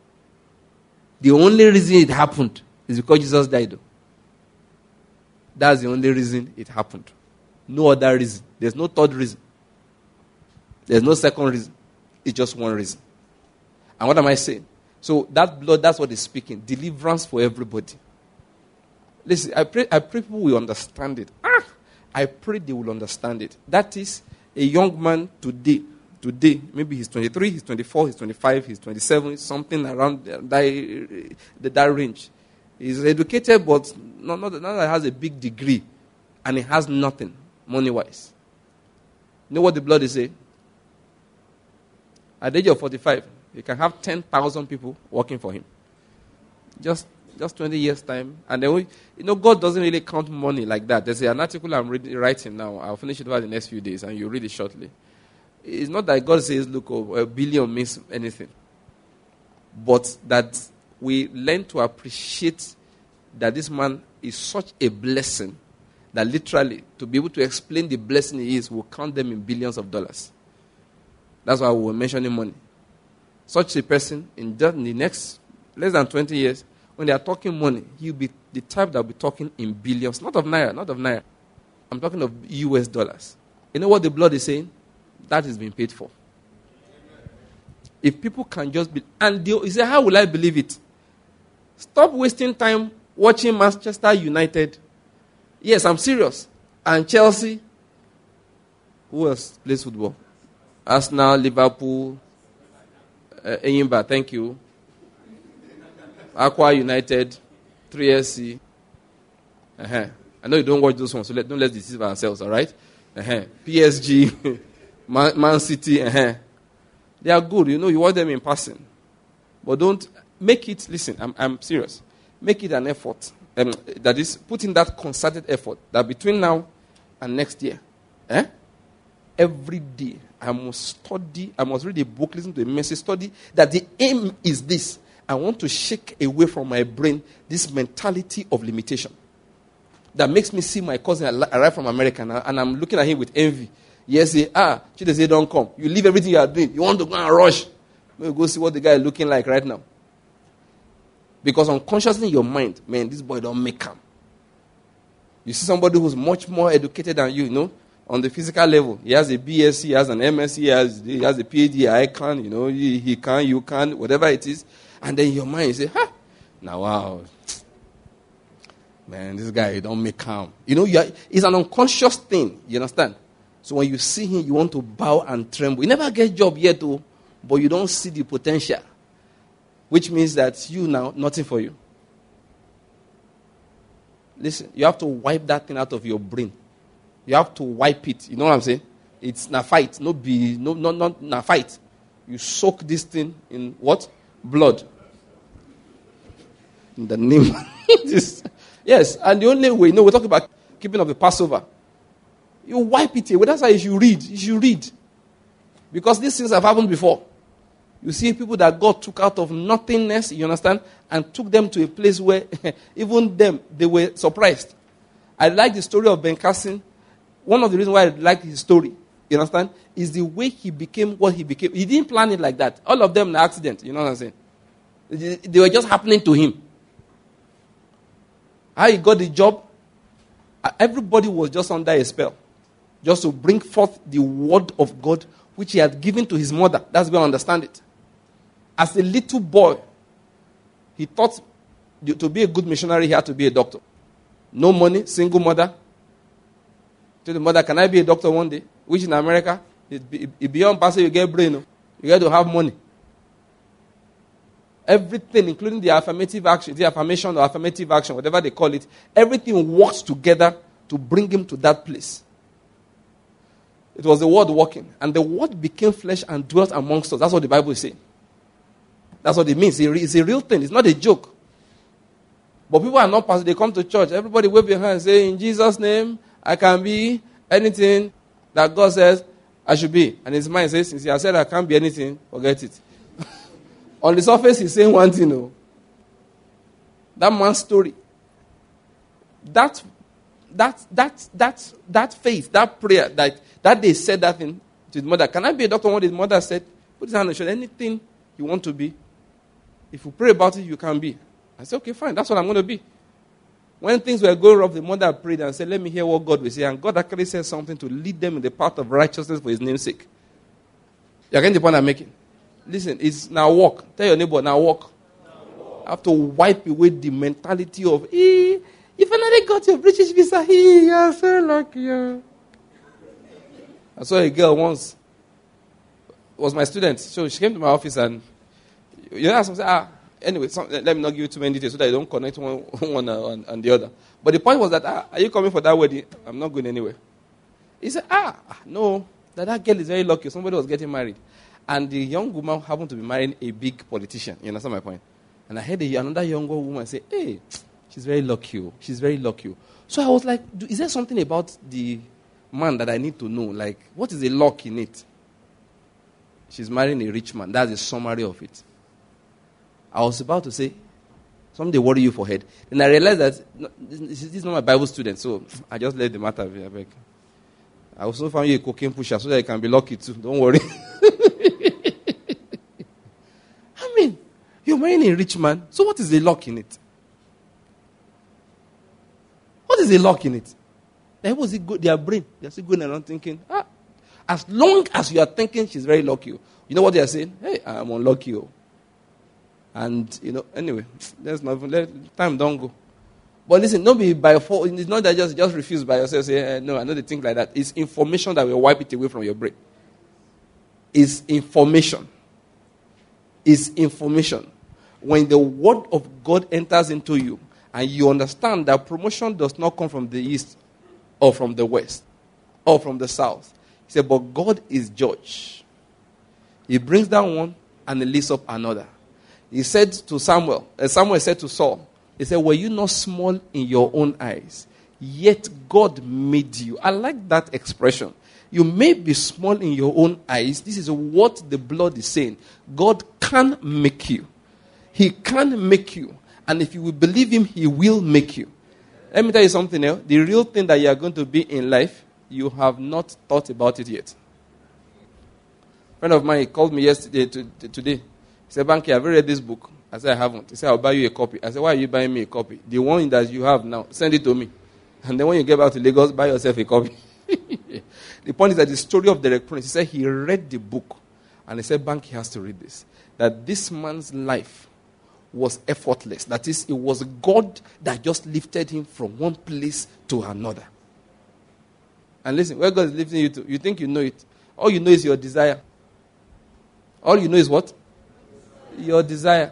is because Jesus died. That's the only reason it happened. No other reason. There's no third reason. There's no second reason. It's just one reason. And what am I saying? So that blood, that's what it's speaking. Deliverance for everybody. Listen, I pray people will understand it. I pray they will understand it. That is a young man today, maybe he's 23, he's 24, he's 25, he's 27, something around that range. He's educated, but not that has a big degree, and he has nothing, money-wise. You know what the blood is saying? At the age of 45, you can have 10,000 people working for him. Just 20 years' time. And then, God doesn't really count money like that. There's an article I'm writing now. I'll finish it over the next few days, and you'll read it shortly. It's not that God says, look, a billion means anything. But that we learn to appreciate that this man is such a blessing that literally, to be able to explain the blessing he is, we'll count them in billions of dollars. That's why we were mentioning money. Such a person, in the next less than 20 years, when they are talking money, he'll be the type that will be talking in billions. Not of naira. I'm talking of US dollars. You know what the blood is saying? That is being paid for. If people can just be... And you say, how will I believe it? Stop wasting time watching Manchester United. Yes, I'm serious. And Chelsea. Who else plays football? Arsenal, Liverpool, Enyimba, thank you. Aqua United, 3SC. I know you don't watch those ones, so don't let's deceive ourselves, all right? PSG, Man City, They are good, you watch them in passing. But don't make it, listen, I'm serious. Make it an effort. That is, put in that concerted effort that between now and next year, every day, I must study, I must read a book, listen to a message, study, that the aim is this. I want to shake away from my brain this mentality of limitation that makes me see my cousin arrive from America and I'm looking at him with envy. Yes, say, Chideze don't come. You leave everything you are doing. You want to go and rush. Maybe go see what the guy is looking like right now. Because unconsciously in your mind, man, this boy don't make him. You see somebody who's much more educated than you, on the physical level. He has a BSc, he has an MSc, he has a PhD, I can, he can, you can, whatever it is. And then in your mind, you say, now wow. Man, this guy, don't make calm. It's an unconscious thing, you understand? So when you see him, you want to bow and tremble. You never get job yet, though, but you don't see the potential. Which means that you now, nothing for you. Listen, you have to wipe that thing out of your brain. You have to wipe it. You know what I'm saying? It's na fight. Not na fight. You soak this thing in what? Blood. In the name of this. Yes, and the only way, we're talking about keeping of the Passover. You wipe it away. That's why you should read. You should read. Because these things have happened before. You see people that God took out of nothingness, you understand, and took them to a place where even them, they were surprised. I like the story of Ben Carson. One of the reasons why I like his story, you understand, is the way he became what he became. He didn't plan it like that. All of them an accident, you know what I'm saying? They were just happening to him. How he got the job, everybody was just under a spell. Just to bring forth the word of God, which he had given to his mother. That's where I understand it. As a little boy, he thought to be a good missionary, he had to be a doctor. No money, single mother. Tell the mother, can I be a doctor one day? Which in America, it's beyond passing, you get brain. You got to have money. Everything, including the affirmative action, the affirmation or affirmative action, whatever they call it, everything works together to bring him to that place. It was the word working. And the word became flesh and dwelt amongst us. That's what the Bible is saying. That's what it means. It's a real thing. It's not a joke. But people are not pastors. They come to church. Everybody wave your hands and say, in Jesus' name, I can be anything that God says I should be. And his mind says, since he has said I can't be anything, forget it. On the surface, he's saying one thing. That man's story. That faith, that prayer, that they said that thing to his mother. Can I be a doctor? One day his mother said, put his hand on the shoulder. Anything you want to be, if you pray about it, you can be. I said, okay, fine. That's what I'm going to be. When things were going rough, the mother prayed and said, let me hear what God will say. And God actually said something to lead them in the path of righteousness for his name's sake. You're getting the point I'm making? Listen, it's now walk. Tell your neighbor, now walk. I have to wipe away the mentality of, You finally got your British visa. Hey, you're so lucky. I saw a girl once. Was my student. So she came to my office and anyway, let me not give you too many details so that you don't connect one and the other. But the point was that, are you coming for that wedding? I'm not going anywhere. He said, no, that girl is very lucky. Somebody was getting married. And the young woman happened to be marrying a big politician. You understand my point? And I heard another younger woman say, hey, she's very lucky. She's very lucky. So I was like, is there something about the man that I need to know? Like, what is the luck in it? She's marrying a rich man. That's the summary of it. I was about to say, something worry you for head. Then I realized that this is not my Bible student, so I just let the matter be. I also found you a cocaine pusher so that you can be lucky too. Don't worry. I mean, you're marrying a rich man, so what is the luck in it? What is the luck in it? Was it good? Their brain, they're still going around thinking, as long as you are thinking she's very lucky, you know what they are saying? Hey, I'm unlucky. And, anyway, there's nothing. Time don't go. But listen, don't be by fault. It's not that just refuse by yourself. Say, no, I know they think like that. It's information that will wipe it away from your brain. It's information. It's information. When the word of God enters into you, and you understand that promotion does not come from the east, or from the west, or from the south. He said, but God is judge. He brings down one, and he lifts up another. He said to Samuel said to Saul, he said, were you not small in your own eyes? Yet God made you. I like that expression. You may be small in your own eyes. This is what the blood is saying. God can make you. He can make you. And if you will believe him, he will make you. Let me tell you something else. The real thing that you are going to be in life, you have not thought about it yet. A friend of mine called me today. He said, Banky, have you read this book? I said, I haven't. He said, I'll buy you a copy. I said, why are you buying me a copy? The one that you have now, send it to me. And then when you get back to Lagos, buy yourself a copy. The point is that the story of Derek Prince, he said he read the book. And he said, Banky has to read this. That this man's life was effortless. That is, it was God that just lifted him from one place to another. And listen, where God is lifting you to, you think you know it. All you know is your desire. All you know is what? Your desire.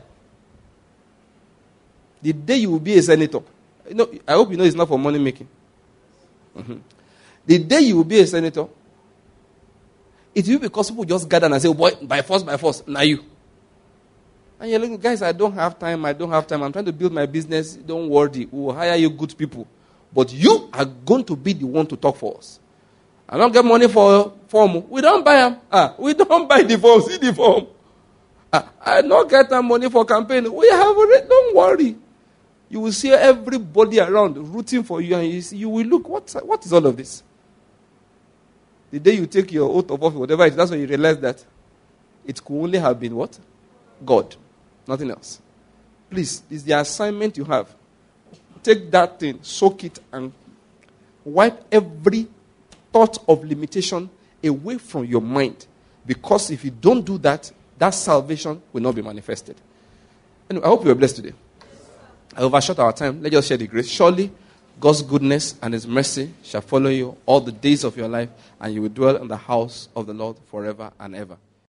The day you will be a senator, I hope you know it's not for money making. Mm-hmm. The day you will be a senator, it will be because people just gather and say, oh boy, by force, now you. And you're looking, guys, I don't have time. I'm trying to build my business. Don't worry. We will hire you good people. But you are going to be the one to talk for us. I don't get money for form. We don't buy them. We don't buy the form. See the form. I don't get that money for campaign. We have already. Don't worry. You will see everybody around rooting for you, and you will look. What is all of this? The day you take your oath of office, whatever it is, that's when you realize that it could only have been what? God. Nothing else. Please, it's the assignment you have. Take that thing, soak it, and wipe every thought of limitation away from your mind. Because if you don't do that, that salvation will not be manifested. Anyway, I hope you were blessed today. I overshot our time. Let's just share the grace. Surely, God's goodness and his mercy shall follow you all the days of your life, and you will dwell in the house of the Lord forever and ever.